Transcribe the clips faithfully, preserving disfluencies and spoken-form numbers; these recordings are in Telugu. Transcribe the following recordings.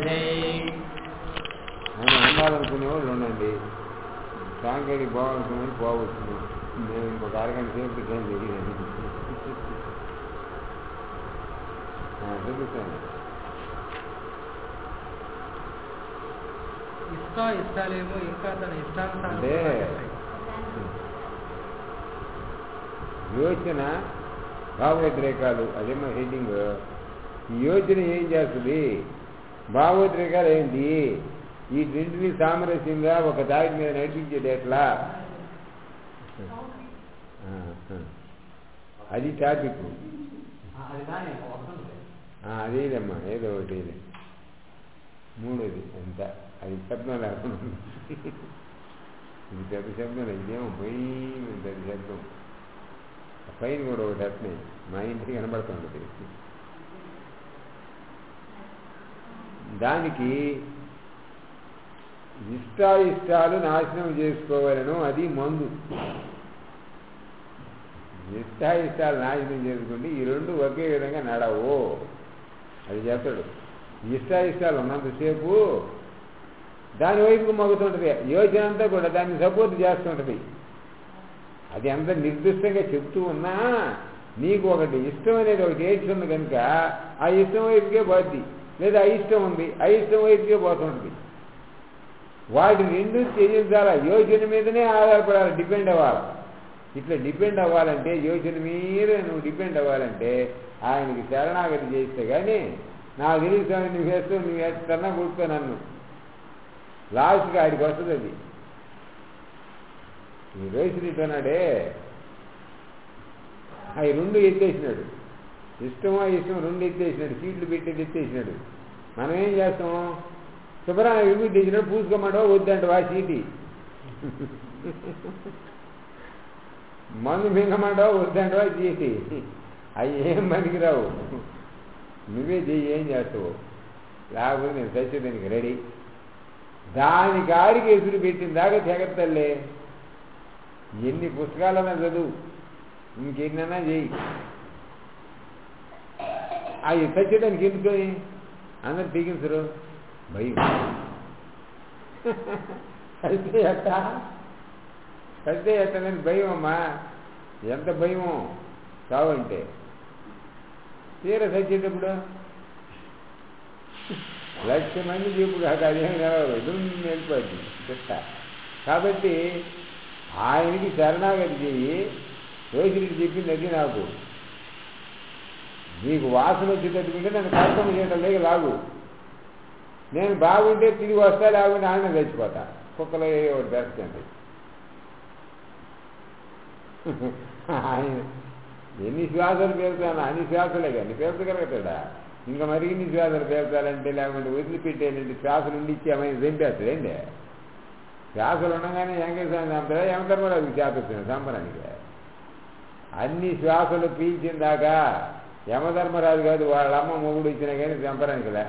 ఆయన ఉండాలనుకునే వాళ్ళు ఉండండి, సాంకేతిక పోవాలనుకునే పోవచ్చు. నేను ఇంకొక అరగంట సేపు ఏం తెలియదు చూపిస్తాను. ఇష్ట ఇష్టాలేమో ఇంకా తన ఇష్టానుసారం అంటే యోచన భావోద్రేకాలు, అదేమో హెడ్డింగ్. యోచన ఏం చేస్తుంది, భావోద్రేకాలు ఏంటి, ఈ రెంటిని సామరస్యంగా ఒక దారి మీద నడిపించేది ఎట్లా, అది టాపిక్. అదేదమ్మా ఏదో ఒకటి మూడోది ఎంత, అది శబ్దం లేకుండా ఇది పెద్ద శబ్దం, ఇదేమో పోయి పెద్ద శబ్దం. పైన కూడా ఒకటి అట్నే మా ఇంటికి కనబడుతుంది. దానికి ఇష్టాయిష్టాలు నాశనం చేసుకోవాలను, అది మందు. ఇష్టాయిష్టాలు నాశనం చేసుకుంటే ఈ రెండు ఒకే విధంగా నడవు, అది చెప్తాడు. ఇష్టాయిష్టాలు ఉన్నంతసేపు దాని వైపుకు మొగ్గుతుంటుంది, యోచన అంతా కూడా దాన్ని సపోర్ట్ చేస్తుంటుంది. అది అంత నిర్దిష్టంగా చెప్తూ ఉన్నా నీకు ఒకటి ఇష్టం అనేది ఒకటి ఏడ్చుంది కనుక ఆ ఇష్టం వైపుకే పోద్ది, లేదా అయిష్టం ఉంది అయిష్టం వైపుకే పోతుంటుంది. వాటి రెండు త్యజించాలా, యోచన మీదనే ఆధారపడాలి, డిపెండ్ అవ్వాలి. ఇట్లా డిపెండ్ అవ్వాలంటే, యోచన మీద నువ్వు డిపెండ్ అవ్వాలంటే ఆయనకి శరణాగతి చేస్తే కానీ, నాకు తెలియదు స్వామి నువ్వు వేస్తూ నువ్వు వేస్తున్నా కొడుకో నన్ను, లాస్ట్గా ఆడికి వస్తుంది. అది ఈ రోహితుడితోనాడే అవి రెండు ఎత్తేసినాడు, ఇష్టమో ఇష్టం రెండు ఎత్తేసినాడు, సీట్లు పెట్టేది ఎత్తేసినాడు. మనం ఏం చేస్తాం, శుభ్రంగా విభూతి తెచ్చినాడు, పూసుకోమంటావా వద్దంట వా సీటి, మందు మింగమంటావా వద్దంటవా చీటి, అవి ఏం పనికిరావు, నువ్వే చెయ్యి, ఏం చేస్తావు, లేకపోతే నేను చచ్చేదానికి రెడీ. దాని కాడికి ఎదురు పెట్టిన దాకా తెగత్తల్లే, ఎన్ని పుస్తకాలన్నా చదువు, ఇంకెన్నన్నా చెయ్యి, అవి చచ్చేదానికి ఎందుకొని అందరు తెగించరు, భయం. అయితే ఎట్ట అయితే ఎట్టని భయం అమ్మా, ఎంత భయమో చావంటే. తీర చచ్చేటప్పుడు లక్ష మంది చెప్పు కాదు, అదేం కావాలి, వెళ్ళిపోద్ది చెత్త. కాబట్టి ఆయనకి శరణాగతి చెయ్యి. రోహితుడికి చెప్పింది అది, నాకు నీకు వాసన వచ్చేటట్టుకుంటే నన్ను కష్టం చేయడం లేక లాగు, నేను బాగుంటే తిరిగి వస్తా, లేకుంటే ఆయన చచ్చిపోతా, కుక్కలో ఒకటి పెరచండి. ఆయన ఎన్ని శ్వాసలు పేరుతాను, అన్ని శ్వాసలే కానీ పేర్చగలుగుతాడా, ఇంకా మరి ఇన్ని శ్వాసలు పేర్చాలంటే, లేకుంటే వదిలిపెట్టేనంటే శ్వాసలు ఉండి ఇచ్చి ఏమైనా చంపేస్తాడండి. శ్వాసలు ఉండగానే వెంకటేశ్వరం చంపుతాడా, యమధర్మరాజుకి చేపిస్తున్నాడు సంబరానికి. అన్ని శ్వాసలు పీల్చిన దాకా యమధర్మరాజు కాదు, వాళ్ళ అమ్మ మొగుడు ఇచ్చినా కానీ చంపరానికిలే.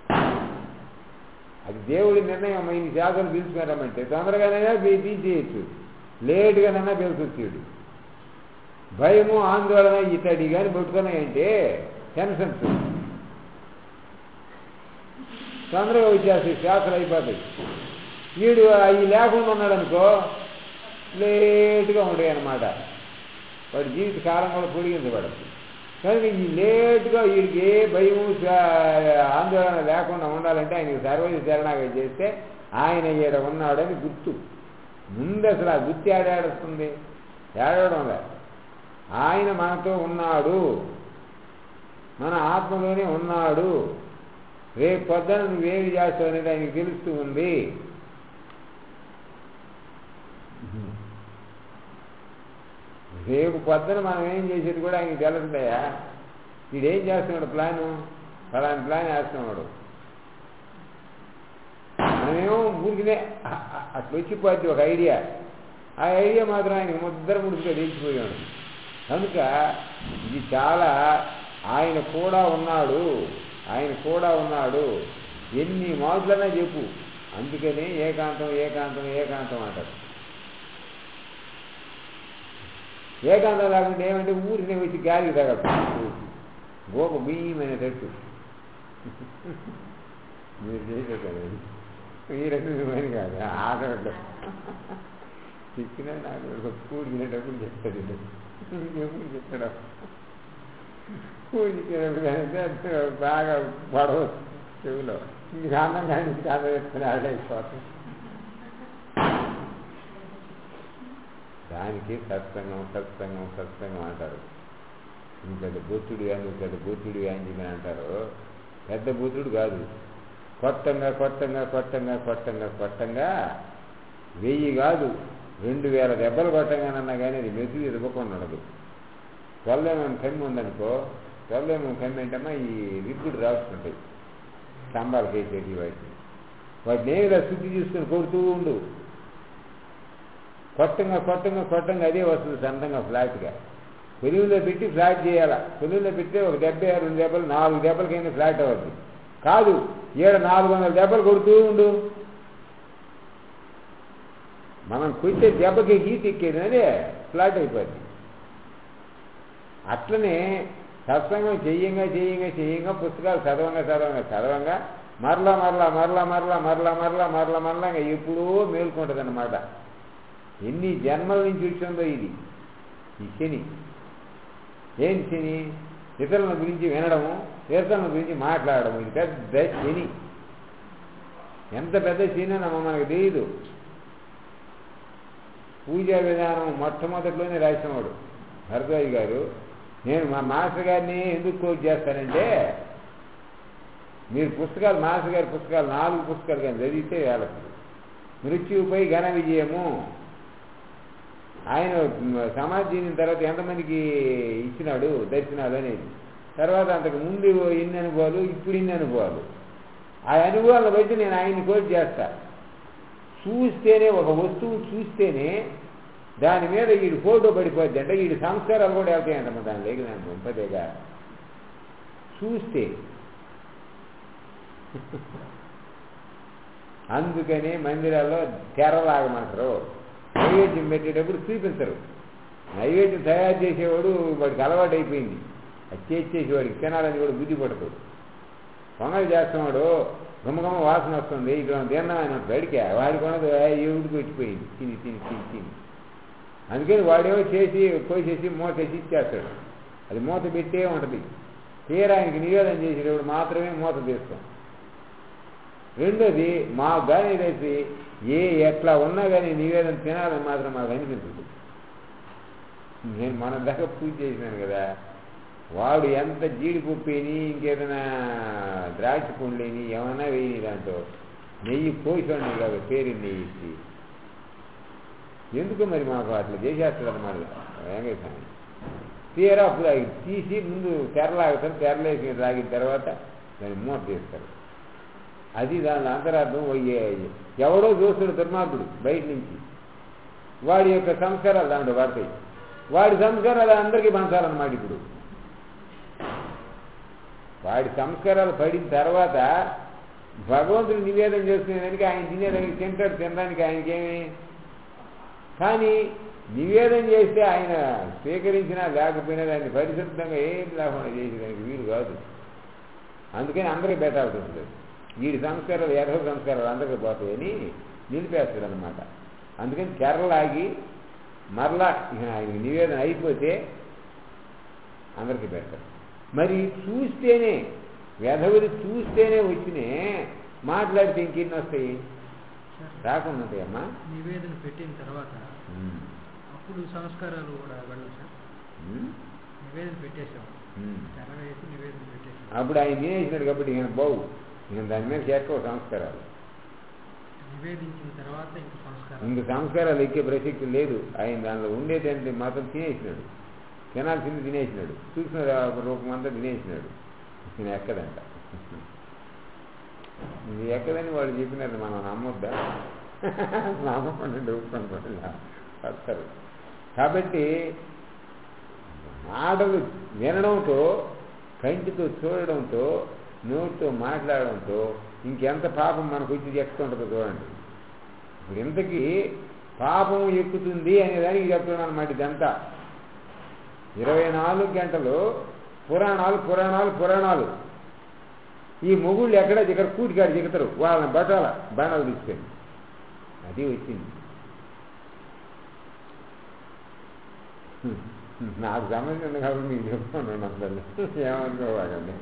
అది దేవుడి నిర్ణయం. ఇన్ని శ్వాసలు పీల్చుకున్నామంటే తొందరగానైనా తీసేయచ్చు, లేటుగానైనా పీల్చొచ్చాడు. భయము ఆందోళన ఇతడి కానీ పెట్టుకున్నాయంటే టెన్షన్స్ తొందరగా వచ్చేస్తాయి, శ్వాసలు అయిపోతాయి. వీడు అవి లేకుండా ఉన్నాడు అనుకో, లేటుగా ఉంటాయి అన్నమాట. వాడి జీవిత కాలం కూడా పొడిగించబడదు. కానీ ఈ లేటుగా వీడికి ఏ భయము ఆందోళన లేకుండా ఉండాలంటే ఆయనకి సర్వజ శరణాగతి చేస్తే ఆయన ఈడ ఉన్నాడని గుర్తు. ముందు అసలు ఆ గుర్తు ఏడాడుస్తుంది, ఏడవడం లే. ఆయన మనతో ఉన్నాడు, మన ఆత్మలోనే ఉన్నాడు. రేపు పొద్దున నువ్వేమి చేస్తావు అనేది ఆయనకి తెలుస్తూ ఉంది. రేపు పొద్దున మనం ఏం చేసేది కూడా ఆయనకి తెలుస్తుందయా. వీడేం చేస్తున్నాడు, ప్లాను ఫలాని ప్లాన్ వేస్తున్నాడు. మనమేమో ఊరికినే అట్లా వచ్చిపోద్ది ఒక ఐడియా. ఆ ఐడియా మాత్రం ఆయనకి ముద్దర ముడుపుగా తెలిసిపోయాడు. కనుక ఇది చాలా ఆయన కూడా ఉన్నాడు, ఆయన కూడా ఉన్నాడు. ఎన్ని మాటలన్నా చెప్పు, అందుకనే ఏకాంతం ఏకాంతం ఏకాంతం అంటారు. ఏకాంతం లేకుంటే ఏమంటే ఊరినే వచ్చి గాలికి తగలదు, గోప బియ్యమైనట్టు. మీరు చేసేది మీరంటే పని కాదు ఆడవాళ్ళు ఇచ్చిన నాకు కూడినప్పుడు చెప్తాడు ఇంకెప్పుడు చెప్తాడు కూడినప్పుడు బాగా పడవ చెవిలో ఇంక అన్నం కానీ కాదు చెప్తాను ఆడైపోతాం. దానికి సత్సంగం సత్సంగం సత్సంగం అంటారు. నువ్వు పెద్ద బొత్తుడిగా నువ్వు పెద్ద బొత్తుడిగా అని చెప్పి అంటారు. పెద్ద బొత్తుడు కాదు, కొట్టంగా కొట్టంగా కొట్టంగా కొట్టంగా కొట్టంగా వెయ్యి కాదు రెండు వేల దెబ్బలు కొట్టంగానన్నా కానీ అది మెతుకు ఇవ్వకుండా ఉండదు. తొల్లేమని కమ్మి ఉందనుకో, తొల్లేమని కమ్మి అంటేమా ఈ రిబ్బుడు రాస్తుంటాయి స్తంభాలకు వేసేటి వాటిని, వాటిని ఏమిలా శుద్ధి చూసుకొని కొడుతూ ఉండు. కొట్టంగా కొట్టంగా కొట్టంగా అదే వస్తుంది సొంతంగా ఫ్లాట్గా. కొలువులో పెట్టి ఫ్లాట్ చేయాలా. కొలువులో పెడితే ఒక దెబ్బ రెండు దెబ్బలు నాలుగు దెబ్బలకైనా ఫ్లాట్ అవ్వద్దు. కాదు ఏడు నాలుగు వందల దెబ్బలు కొడుతూ ఉండు. మనం కొట్టే దెబ్బకి గీత ఎక్కేది అదే ఫ్లాట్ అయిపోద్ది. అట్లనే సత్సంగం చెయ్యంగా చెయ్యంగా చెయ్యంగా పుస్తకాలు చదవంగా చదవంగా చదవంగా మరలా మరలా మరలా మరలా మరలా మరలా మరలా మరలా ఎప్పుడూ మేల్కొంటుంది అన్నమాట. ఎన్ని జన్మల నుంచి వచ్చిందో ఇది ఈ శని. ఏం శని? ఇతరుల గురించి వినడము, ఇతరుల గురించి మాట్లాడము. ఇది పెద్ద శని. ఎంత పెద్ద శని నమ్మ మనకు తెలియదు. పూజా విధానం మొట్టమొదటిలోనే రాసినవాడు భరద్వాజ్ గారు. నేను మా మాస్టర్ గారిని ఎందుకు కోట్ చేస్తానంటే, మీరు పుస్తకాలు మాస్టర్ గారి పుస్తకాలు నాలుగు పుస్తకాలు కానీ చదివితే వాళ్ళకి మృత్యుపై ఘన విజయము, ఆయన సమాధి చెందిన తర్వాత ఎంతమందికి ఇచ్చినాడు దర్శనాలు అనేది, తర్వాత అంతకు ముందు ఎన్ని అనుభవాలు, ఇప్పుడు ఇన్ని అనుభవాలు, ఆ అనుభవాలను బట్టి నేను ఆయన్ని కోట్ చేస్తా. చూస్తేనే ఒక వస్తువు చూస్తేనే దాని మీద వీడి ఫోటో పడిపోద్ది అంటే వీడి సంస్కారాలు కూడా వెళ్తాయంటమ్మా దాని లేక దాని పంపదేగా చూస్తే. అందుకని మందిరాల్లో తెరలాగమంటారు. నైవేద్యం పెట్టేటప్పుడు చూపించరు. నైవేద్యం తయారు చేసేవాడు వాడికి అలవాటు అయిపోయింది. అది చేసేసేవాడికి తినాలని కూడా బుద్ధి పడదు. పొంగలు చేస్తున్నవాడు గుమ్మగుమ్మ వాసన వస్తుంది, ఇక్కడ తిన్నాం ఆయన బడికే వాడి కొనదు ఏడుకు పెట్టిపోయింది తిని తిని తిని తిని. అందుకని వాడేమో చేసి పోసేసి మూత వేసి ఇచ్చేస్తాడు. అది మూత పెట్టే ఉంటుంది. తీరా ఆయనకి నివేదన చేసేటప్పుడు మాత్రమే మూత తీస్తాం. రెండోది మాకు కానీ వేసి ఏ ఎట్లా ఉన్నా కానీ నివేదన తినాలని మాత్రం మాకు అనిపించదు. నేను మన దాకా పూజ చేసినాను కదా, వాడు ఎంత జీడిపప్పుని ఇంకేదైనా ద్రాక్ష పండ్లేని ఏమైనా వేయని దాంట్లో నెయ్యి పోసాడు కాదు పేరు నెయ్యి ఇచ్చి. ఎందుకు మరి మాకు అట్లా చేసేస్తాడు అన్నమాట వెంకటస్వామి. తీరా అప్పుడు అవి తీసి ముందు తెరలాగుతారు, తెరలేసి తాగిన తర్వాత దాన్ని మూత తీస్తారు. అది దాని అంతరార్థం. ఎవడో చూస్తున్న దుర్మార్గుడు బయట నుంచి వాడి యొక్క సంస్కారాలు దాంట్లో పడతాయి. వాడి సంస్కారాలు అందరికీ పంచాలన్నమాట. ఇప్పుడు వాడి సంస్కారాలు పడిన తర్వాత భగవంతుడు నివేదన చేసుకునేదానికి ఆయన తినేదానికి తింటాడు, తినడానికి ఆయనకేమి. కానీ నివేదన చేస్తే ఆయన స్వీకరించినా లేకపోయినా దాన్ని పరిశుద్ధంగా ఏం లేకుండా చేసేదానికి వీలు కాదు. అందుకని అందరికీ పెట్టాల్సి ఉంటుంది. వీడి సంస్కారాలు ఎర్ర సంస్కారాలు అందరికీ పోతాయని నిలిపేస్తాడు అనమాట. అందుకని కేరళాగి మరలా ఆయన నివేదన అయిపోతే అందరికీ పెడతారు. మరి చూస్తేనే వెధవులు చూస్తేనే వచ్చినే మాట్లాడితే ఇంకెన్ని వస్తాయి? రాకుండా ఉంటాయమ్మా. నివేదన పెట్టిన తర్వాత అప్పుడు సంస్కారాలు కూడా వెళ్ళదు సార్. నివేదన పెట్టేసాం, తెరవేసి నివేదన పెట్టేసాం. అప్పుడు ఆయన తినేసినాడు కాబట్టి ఈయన బావు ఈయన దాని మీద చేరుకో సంస్కారాలు. నివేదించిన తర్వాత ఇంక సంస్కారం ఇంక సంస్కారాలు ఎక్కే ప్రసక్తి లేదు. ఆయన దానిలో ఉండేదంటే మాత్రం తినేసినాడు, తినాల్సింది తినేసినాడు, చూసిన రూపం అంతా తినేసినాడు. నేను ఎక్కదంట. ఇది ఎక్కదని వాళ్ళు చెప్పినారు, మనం నమ్మొద్దా? నమ్మకుండా ఒప్పుకోకుండా వస్తారు. కాబట్టి మాటలు వినడంతో, కంటితో చూడడంతో, నోటితో మాట్లాడడంతో ఇంకెంత పాపం మనకు వచ్చి ఎక్కుతుంటుందో చూడండి. ఇప్పుడు ఇంతకీ పాపం ఎక్కుతుంది అనేదానికి చెప్తున్నాను అన్నమాట. ఇదంతా ఇరవై నాలుగు గంటలు పురాణాలు పురాణాలు పురాణాలు ఈ మొగుళ్ళు ఎక్కడ ఇక్కడ కూటికాడు దిగుతారు, వాళ్ళని బట్టాల బాణాలు తీసుకొని. అది వచ్చింది. నాకు సంబంధం ఉంది కాబట్టి మీకు చెప్తున్నాను అసలు ఏమనుకోవాలండి.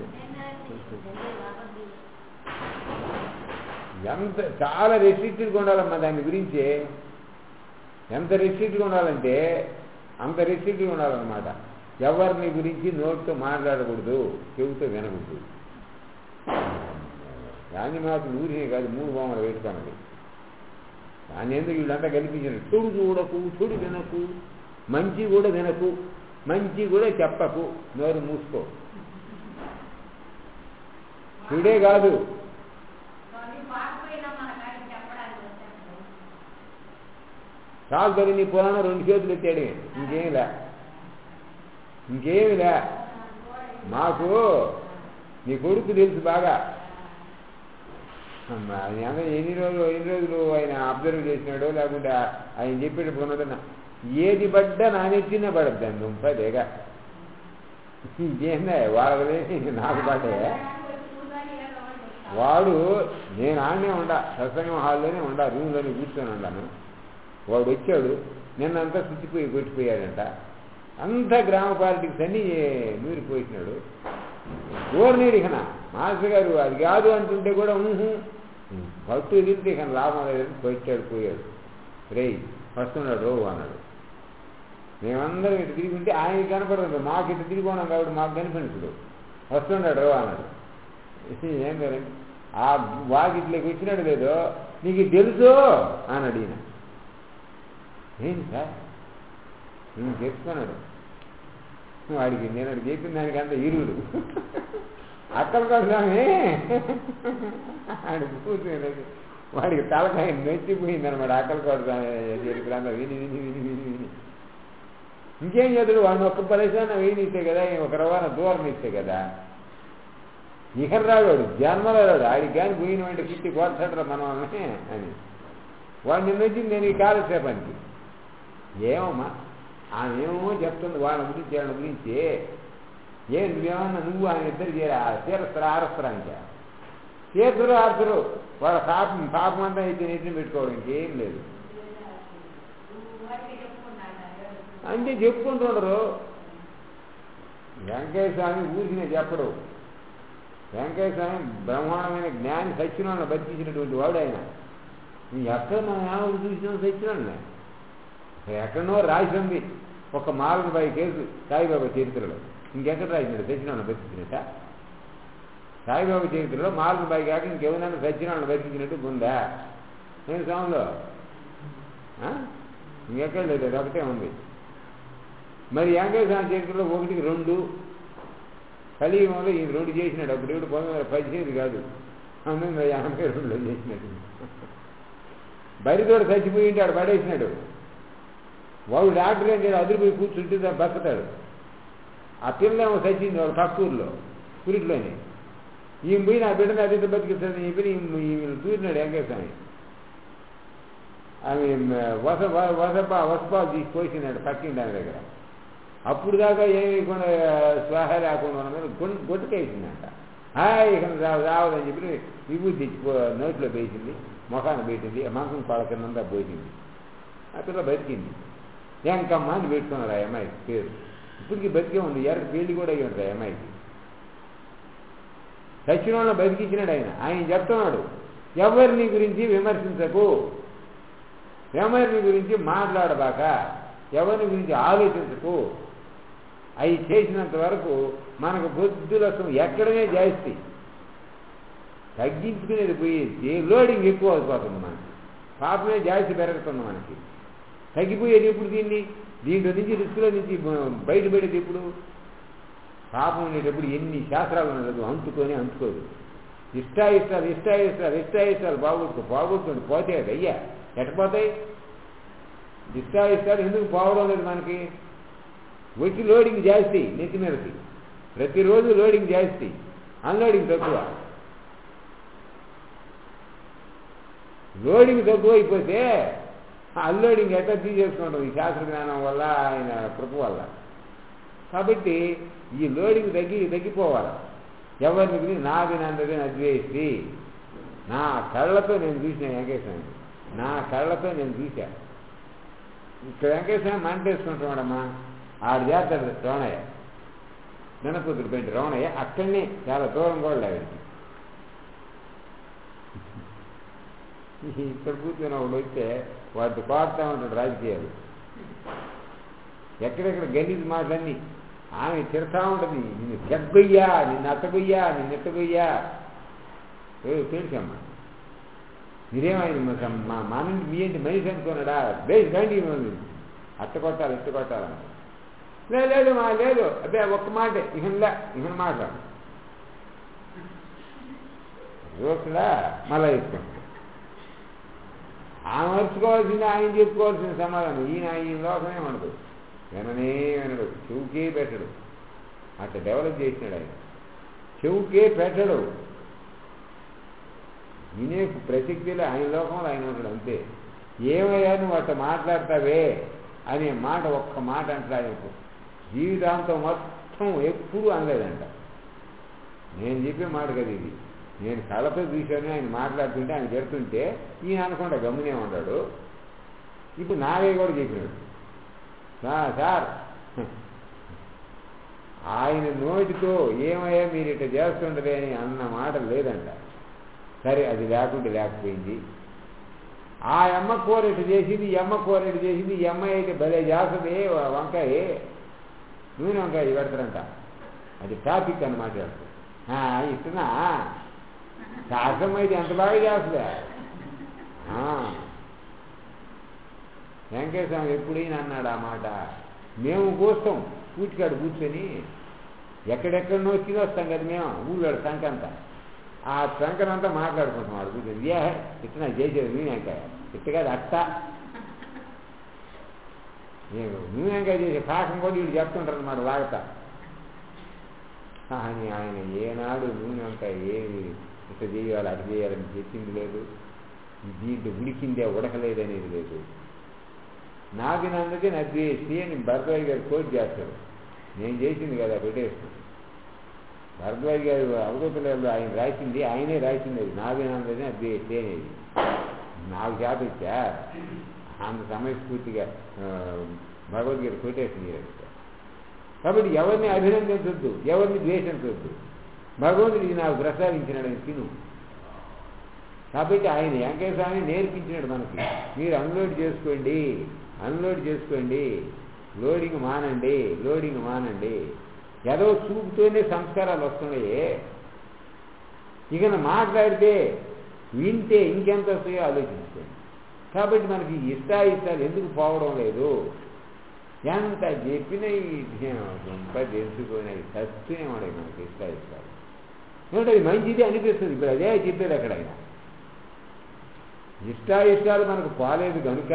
ఎంత చాలా రెస్ట్రిక్టెడ్గా ఉండాలమ్మా దాని గురించి. ఎంత రెస్ట్రిక్ట్గా ఉండాలంటే అంత రెస్ట్రిక్ట్గా ఉండాలన్నమాట. ఎవరిని గురించి నోటితో మాట్లాడకూడదు, చెబుతూ వినకూడదు. దాన్ని మాత్రం ఊరినే కాదు, మూడు బొమ్మలు వేసుకోనండి. దాన్ని ఎందుకు వీళ్ళంతా కల్పించారు. చెడు చూడకు, చెడు వినకు, మంచి కూడా వినకు, మంచి కూడా చెప్పకు, నోరు మూసుకో. చెడే కాదు, చాలు తల్లి నీ పొలాన రెండు చేతులు ఎత్తాడే, ఇంకేమిలే ఇంకేమిలే. మాకు నీ కొడుకు తెలుసు బాగా. ఎన్ని రోజులు ఎన్ని రోజులు ఆయన అబ్జర్వ్ చేసినాడో, లేకుంటే ఆయన చెప్పేటప్పుడు ఉన్నదన్నా ఏది పడ్డా నానెత్తినే పడద్దు అని దుంపదేగా. ఇంకేందా వాళ్ళకి నాకు పడ్డే. వాడు నేను ఆడనే ఉండా, సత్సంగం హాల్లోనే ఉండా, రూమ్లోనే కూర్చొని ఉన్నాను. వాడు వచ్చాడు, నిన్నంతా శుచిపోయి కొట్టిపోయాడంట. అంతా గ్రామ పాలిటిక్స్ అన్నీ నూరిపోయినాడు. ఓర్నేడు ఇకన మాస్టర్ గారు అది కాదు అంటుంటే కూడా ఊహు భక్తు ఎదిరితే ఇక లాభం లేదని పోయిచ్చాడు, పోయాడు. రేయ్ వస్తున్నాడు రో అన్నాడు. మేమందరం ఇటు తిరిగి ఉంటే ఆయన కనపడదు, మాకు ఇటు తిరిగి ఉన్నాం కాబట్టి మాకు కనిపించడు. వస్తున్నాడు రో అన్నాడు. ఏం కదండి ఆ వాకిట్లోకి వచ్చినాడు లేదో, నీకు తెలుసు అని అడిగిన. ఏంటి సార్ నేను చెప్తున్నాడు. వాడికి నేను అడిగి చెప్పిన దానికంతా ఇరువుడు అక్కల కోసమే ఆడి కూర్చునేది. వాడికి తలకాయ మెచ్చిపోయింది అనమాట. అక్కల కోసం చరిత్రంతా విని విని విని విని విని ఇంకేం చేతుడు వాడిని ఒక్క పరిశ్రమ వేయనిస్తే కదా, ఒక రవాణా దూరం ఇస్తే కదా. ఇకర రాడు, జన్మలో రాడు. ఆడికి కానీ పోయిన వెంట కిట్టి కోర్చడరా మనం అని అని వాడు నిన్న వచ్చింది నేను ఈ కాలక్షేపానికి. ఏమమ్మా ఆమె ఏమో చెప్తుంది వాళ్ళ గురించి వాళ్ళ గురించి. ఏం నువ్వేమన్నా నువ్వు ఆయన ఇద్దరు తీరస్తారా ఆరస్తారా ఇంకా తీర్చరు ఆరుతరు. వాళ్ళ పాపం పాపం అంతా అయితే నెట్టిని పెట్టుకోవడం ఇంకేం లేదు. అంటే చెప్పుకుంటుండరు. వెంకయ్య స్వామి ఊరికినే చెప్పడు. వెంకయ్య స్వామి బ్రహ్మాండమైన జ్ఞాని సత్యనారాయణ బతికించినటువంటి వాడు ఆయన. ఎక్కడ మనం ఏమో చూసినా సత్యనారాయణ ఎక్కడనో రాసి ఉంది ఒక నాలుగు పై కేసు సాయిబాబా చరిత్రలో. ఇంకెక్కడ రాసినాడు సత్యనారాయణ బతికించినట్ట? సాయిబాబా చరిత్రలో నాలుగు పై కాక ఇంకెవరైనా సత్యనారాయణ బతికించినట్టు ఉందా నేను స్వామిలో? ఇంకెక్కడ లేదు, అది ఒకటే ఉంది. మరి వెంకయ్య స్వామి చరిత్రలో ఒకటికి రెండు కలియుగంలో ఈ రెండు చేసినాడు. అప్పుడు ఏడు పంతొమ్మిది వందల పదిహేను కాదు, పంతొమ్మిది వందల ఎనభై రెండులో చేసినాడు. బరితోడు చచ్చిపోయి ఉంటాడు, పడేసినాడు. వాడు డాక్టర్ ఏం చేయాలి, అదిరిపోయి కూర్చుంటే బతుకుతాడు. ఆ పిల్లేమో చచ్చింది వాడు కక్కూరులో పురిట్లోనే. ఈమె పోయి నా బిడ్డని అదిరితో బతికిస్తాడని చెప్పి ఈమె దూరినాడు వెంకయ్య స్వామి. ఆమె వస వసప వసపాలు తీసి పోసినాడు పక్కింటి దాని దగ్గర. అప్పుడు దాకా ఏమేయకుండా స్వాహ లేకుండా ఉన్నది గొట్టుకేసిందంట. హాయ్ ఇక రావదని చెప్పి విభూతి తెచ్చి నోట్లో వేసింది, మొఖాన్ని పెట్టింది, మంచం పాల కిందంతా పోసింది. ఆ పిల్ల బతికింది. ఎంకమ్మ అని పెట్టుకున్నాడు ఆ అమ్మాయికి పేరు. ఇప్పటికీ బతికే ఉంది. ఎరకు పెళ్లి కూడా అయ్యి ఉంటుంది ఆ అమ్మాయికి. సచివాలయంలో బతికించినాడు ఆయన. ఆయన చెప్తున్నాడు ఎవరిని గురించి విమర్శించకు, ఎవరిని గురించి మాట్లాడబాక, ఎవరిని గురించి ఆలోచించకు. అవి చేసినంత వరకు మనకు బుద్ధులసం ఎక్కడనే జాస్తి తగ్గించుకునేది పోయేది. లోడింగ్ ఎక్కువ అయిపోతుంది మనకి. పాపమే జాస్తి పెరుగుతుంది మనకి. తగ్గిపోయేది ఎప్పుడు దీన్ని దీంట్లో నుంచి రిస్కులో నుంచి బయటపడేది ఎప్పుడు? పాపం ఉండేటప్పుడు ఎన్ని శాస్త్రాలు ఉండదు, అంటుకొని అంటుకోదు. ఇష్టాయిష్టాలు ఇష్టాయిష్టాలు ఇష్టాయిష్టాలు బాగొట్టు బాగొట్టుకోండి పోతే అది అయ్యా ఎట్టపోతాయి. ఇష్టాయిష్టాలు ఎందుకు పోవడం లేదు మనకి? వచ్చి లోడింగ్ జాస్తి నెత్తి మీదకి. ప్రతిరోజు లోడింగ్ జాస్తి, అన్లోడింగ్ తక్కువ. లోడింగ్ తక్కువ అయిపోతే అన్లోడింగ్ ఎట్లా తీసేసుకుంటాం ఈ శాస్త్ర జ్ఞానం వల్ల, ఆయన కృప వల్ల. కాబట్టి ఈ లోడింగ్ తగ్గి తగ్గిపోవాలి. ఎవరిని నాది నందది అద్వేసి నా కళ్ళతో నేను చూసిన వెంకటేశ్వరం నా కళ్ళతో నేను చూశా ఇక్కడ వెంకటేశ్వరం మంటేసుకుంటున్నాడమ్మా ఆడు చేస్తాడు రమణయ్య నిన్నకూతురు పెంటి రమణయ్య అక్కడనే చాలా దూరం కూడా లేదు ఇక్కడ కూర్చొని ఒకడు వస్తే వాటి కోరుతా ఉంటాడు రాజకీయాలు ఎక్కడెక్కడ గలీజ్ మాటలన్నీ ఆమె తిడతా ఉంటుంది నిన్ను తెగ్గొయ్యా నిన్ను అత్తగొయ్యా నిన్ను ఎత్తగొయ్యా ఏ తెలుసమ్మా మీరేమైంది మా మా నుండి మీ ఏంటి మనిషి అనుకున్నాడా బేస్ గండి అత్త కొట్టాలి ఇట్ట కొట్టాలని లేదు మా లేదు అదే ఒక్క మాట ఇహన్లా ఇహన్ మాట్లాడు రోజులా మళ్ళా ఇస్తాం ఆమె మర్చుకోవాల్సింది ఆయన చెప్పుకోవాల్సిన సమాధానం ఈయన ఈయన లోకమే ఉండదు విననే వినడు చెవుకే పెట్టడు అట్లా డెవలప్ చేసినాడు ఆయన చెవుకే పెట్టడు వినే ప్రసక్తిలో ఆయన లోకంలో ఆయన ఉంటాడు అంతే ఏమయ్యా నువ్వు అట్లా మాట్లాడతావే అనే మాట ఒక్క మాట అంటాడు జీవితాంతం మొత్తం ఎప్పుడు అనలేదంట నేను చెప్పే మాట కదా ఇది నేను కళ్ళతో చూశాను ఆయన మాట్లాడుతుంటే ఆయన చెడుతుంటే ఈయన అనకుండా గమ్మునే ఉన్నాడు ఇప్పుడు నాగే కూడా చెప్పినాడు సార్ ఆయన నోటితో ఏమయ్యా మీరు ఇట్లా చేస్తుండదే అని అన్న మాట లేదంట సరే అది లేకుంటే లేకపోయింది ఆ అమ్మ కూర ఇటు చేసింది ఈ అమ్మ కూర ఇటు చేసింది ఈ అమ్మాయి అయితే భలే చేస్తుంది వంకాయ నూనె వంకాయ పెడతారంట అది టాపిక్ అని మాట్లాడుతూ ఇస్తున్నా శాస్త్రం అయితే ఎంత బాగా చేస్తుందా వెంకటేశ్వరం ఎప్పుడైనా అన్నాడు ఆ మాట మేము కూస్తాం పూచికాడు కూర్చొని ఎక్కడెక్కడనో వచ్చి వస్తాం కదా మేము ఊళ్ళో సంకంతా ఆ సంకనంతా మాట్లాడుకుంటాం వాడు కూర్చొని ఏ ఇట్లా చేసేది నూనెంకాయ ఇట్టగా అట్ట నేను నూనెంకాయ చేసే పాకం కూడా వీళ్ళు చెప్తుంటారు అన్నమాట లాగతా అని ఆయన ఏనాడు నూనె వంకాయ ఏమి ఇట్లా చేయాలి అటు చేయాలని చెప్పింది లేదు దీంట్లో ఉడికిందే ఉడకలేదనేది లేదు నాగినందుకే నద్వేసి అని భరద్వాజ్ గారు కోట్ చేస్తారు నేను చేసింది కదా పెట్టేస్తాను భరద్వాజ్ గారు అవగతులలో ఆయన రాసింది ఆయనే రాసింది అది నాగినందుకే నద్వేసి అనేది నాకు చేత ఇచ్చా అంత సమయస్ఫూర్తిగా భగవద్గీత కొట్టేసింది కాబట్టి ఎవరిని అభినందించొద్దు ఎవరిని ద్వేషించొద్దు భగవంతుడు ఇది నాకు ప్రసాదించినాడని తిను కాబట్టి ఆయన వెంకటేశ్వరాన్ని నేర్పించినాడు మనకి మీరు అన్లోడ్ చేసుకోండి అన్లోడ్ చేసుకోండి లోడింగ్ మానండి లోడింగ్ మానండి ఏదో చూపుతోనే సంస్కారాలు వస్తున్నాయి ఇక మాట్లాడితే వింటే ఇంకెంత వస్తాయో ఆలోచించుకోండి కాబట్టి మనకి ఇష్టాయిష్టాలు ఎందుకు పోవడం లేదు ఎంత చెప్పిన గొంప తెలుసుకొని సస్తూనే ఉన్నాయి మనకి ఇష్టాయిష్టాలు ఏమంటే అది మంచిది అనిపిస్తుంది ఇప్పుడు అదే చెప్పేది అక్కడ ఆయన ఇష్టాయిష్టాలు మనకు పోలేదు కనుక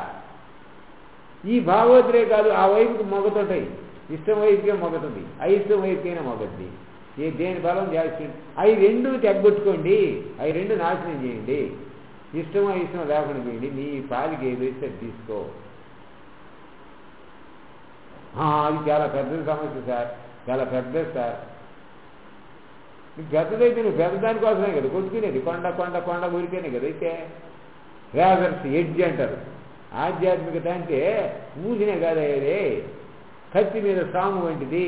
ఈ భావోద్రేకాలు ఆ వైపుకి మొగతుంటాయి ఇష్టం వైపుకే మొగతుంది అయిష్టం వైపుకైనా మొగతుంది ఏ దేని బలం జాస్తి అవి రెండు తెగ్గొట్టుకోండి అవి రెండు నాశనం చేయండి ఇష్టమో ఇష్టం లేకుండా చేయండి నీ పాలికి ఏది ఇస్తే తీసుకో అది చాలా పెద్ద సమస్య సార్ చాలా పెద్దది సార్ పెద్దదైతే నువ్వు పెద్ద దానికోసమే కదా కొట్టుకునేది కొండ కొండ కొండ ఊరికేనే కదా అయితే రేజర్స్ ఎడ్జ్ అంటారు ఆధ్యాత్మికత అంటే ఊసినే కాదయ్యేది కత్తి మీద సాము వంటిది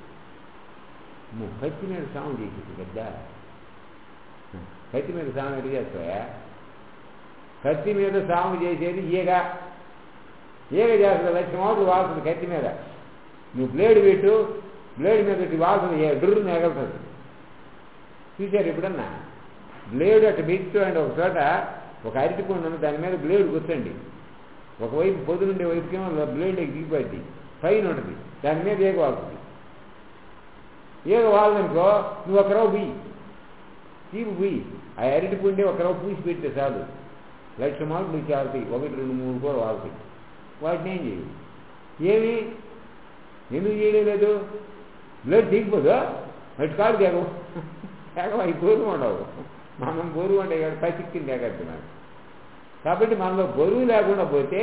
కత్తి మీద సాము చేసేది పెద్ద కత్తి మీద సాము ఎటు చేస్తావా కత్తి మీద సాము చేసేది ఈగ ఈగ చేస్తుంది లక్ష మోటలు వాడుతుంది కత్తి మీద నువ్వు బ్లేడ్ పెట్టు బ్లేడ్ మీద పెట్టి వాడుతుంది ఏ డుర్రుని ఎగలుతుంది చూశారు ఎప్పుడన్నా బ్లేడ్ అటు పెట్టండి ఒక చోట ఒక అరటి పండు దాని మీద బ్లేడ్ కూర్చోండి ఒకవైపు పొద్దునుండే వైపుకేమో బ్లేడ్ దిగిపోద్ది పైన ఉంటుంది దాని మీద ఏగ వాడుతుంది ఏగ వాళ్ళనుకో నువ్వు ఒకరావు బుయ్యి తీపు బుయ్యి ఆ అరటి పండే ఒకరావు పూసి పెడితే చాలు లక్ష మార్కులు ఇచ్చి ఆడుతాయి ఒకటి రెండు మూడు కూడా వాడుతాయి వాటిని ఏం చేయవు ఏమి ఎందుకు చేయడం లేదు బ్లడ్ దిగిపోదు అటు కాదు దిగవు ఎగవ అవి బరువు ఉండవు మనం బరువు ఉండే పసిక్కింది ఎగడుతున్నాను కాబట్టి మనలో బరువు లేకుండా పోతే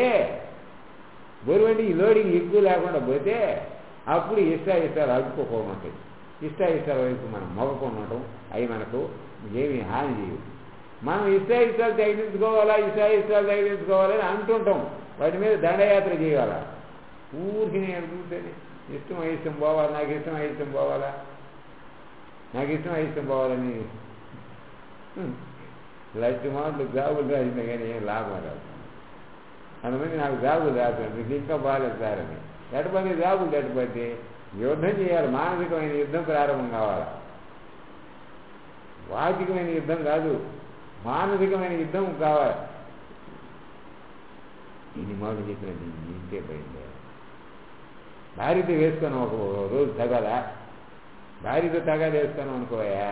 బరువు అంటే ఈ లోడింగ్ ఎక్కువ లేకుండా పోతే అప్పుడు ఇష్ట ఇష్టాలు అడుక్కోపోమంటాయి ఇష్టాయిష్టాల వైపు మనం మొగకుండా ఉండటం అవి మనకు ఏమీ హాని చేయవు. మనం ఇష్టాయిష్టాలు తగ్గించుకోవాలా ఇష్టాయిష్టాలు తగ్గించుకోవాలని అంటుంటాం, వాటి మీద దండయాత్ర చేయాలా. ఊరికి నేను చూసేది ఇష్టం అయిష్టం పోవాలి, నాకు ఇష్టం అయిష్టం పోవాలా, నాకు ఇష్టం అయిష్టం పోవాలని లక్ష మాటలు జాబులు రాసింది కానీ ఏం లాభం రాదు. అంతమంది నాకు జాబులు రాశారు, మీకు ఇంకా బాగాలేదు సార్ అని. ఎటుపడి జాబులు ఎటుపడి యుద్ధం చేయాలి, మానసికమైన యుద్ధం ప్రారంభం కావాలా. వాచికమైన యుద్ధం కాదు, మానసికమైన యుద్ధం కావాలి. ఇన్ని మాటలు చెప్పినట్టు ఇంకే పోయింది. భార్యతో వేసుకొని ఒక రోజు తగాదా, భార్యతో తగాద వేసుకొని అనుకోయా,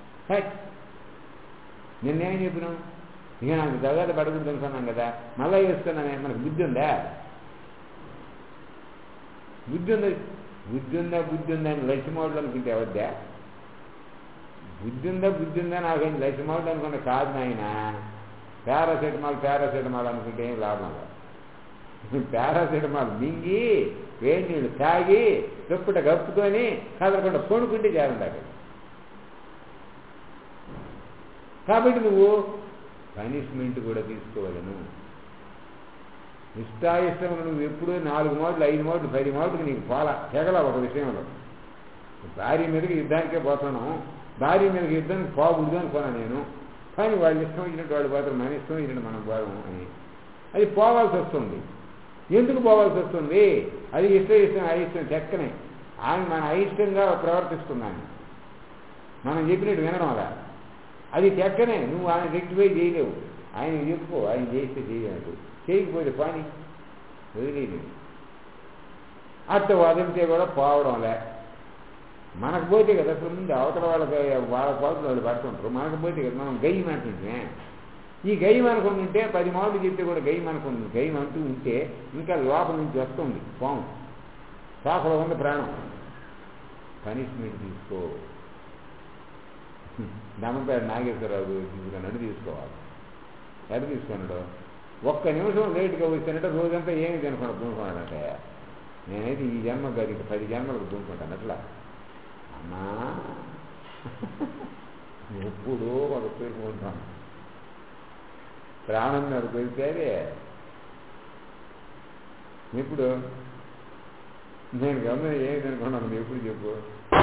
నిన్నేం చెప్పినాం, ఇక నాకు తగాద పడకుండా అనుకున్నాం కదా, మళ్ళా వేసుకున్నానే. మనకు బుద్ధి ఉందా? బుద్ధి ఉంది బుద్ధి ఉందా బుద్ధి ఉందా అని లక్ష్మోళ్ళు అనుకుంటే ఎవద్దా? బుద్ధి ఉందా బుద్ధి ఉందా నాకేం లక్ష్మోళ్ళు అనుకున్నా కాదు నాయన. పారాసెటమాల్ పారాసెటమాల్ అనుకుంటే ఏం లాభం. పారాసెటమాల్ మింగి వేడి నీళ్ళు తాగి దుప్పట కప్పుకొని కదలకుండా కొనుక్కుంటే చేరందాక. కాబట్టి నువ్వు పనిష్మెంట్ కూడా తీసుకోవాలను. ఇష్టాయిష్టములు నువ్వు ఎప్పుడు నాలుగు మోట్లు ఐదు మోట్లు పది మోట్లకి నీకు పోలా తెగల ఒక విషయంలో. భార్య మీదకి యుద్ధానికే పోతున్నాం, భార్య మీదకి యుద్ధానికి పోకూడదు అనుకున్నా నేను. కానీ వాళ్ళు ఇష్టం వచ్చినట్టు వాళ్ళు పోతారు, మన ఇష్టం వచ్చినట్టు మనం పోదాం అని అది పోవాల్సి వస్తుంది. ఎందుకు పోవాల్సి వస్తుంది? అది ఇష్టం ఇష్టం అయిష్టం చెక్కనే. ఆయన మన అయిష్టంగా ప్రవర్తిస్తున్నాను, మనం చెప్పినట్టు వినడం అలా. అది చెక్కనే, నువ్వు ఆయన రెక్టిఫై చేయలేవు. ఆయన చెప్పు, ఆయన చేస్తే చేయలేదు, చేయకపోతే పని వదిలేదు. అట్ట వదిలితే కూడా పోవడంలే. మనకు పోతే కదా అసలు ముందు అవతల వాళ్ళకి వాళ్ళ కోసలు వాళ్ళు పడుతుంటారు, మనకు పోతే కదా మనం గయ్యం అంటుంటే. ఈ గయ్యం అనుకుంటుంటే పది మాటలు చెప్తే కూడా గయ్యం అనుకుంటుంది. గయ్యం అంటూ ఉంటే ఇంకా లోపల నుంచి వస్తుంది పాము, శ్వాసలో ఉంది ప్రాణం. పనిష్మెంట్ తీసుకో. దమ్మపేట నాగేశ్వరరావు తీసుకున్నాడు, తీసుకోవాలి. ఎడ తీసుకున్నాడు? ఒక్క నిమిషం లేట్గా వచ్చినట్టు రోజంతా ఏమి తినకుండా పూనుకున్నాడంటే, నేనైతే ఈ జన్మ గదికి పది జన్మలకు పూనుకుంటాను. అట్లా అమ్మా ఎప్పుడూ ఒక పేరుకుంటాను, ప్రాణం మీద పెడితే ఇప్పుడు నేను గమని ఏమి తినకున్నాను ఎప్పుడు చెప్పు.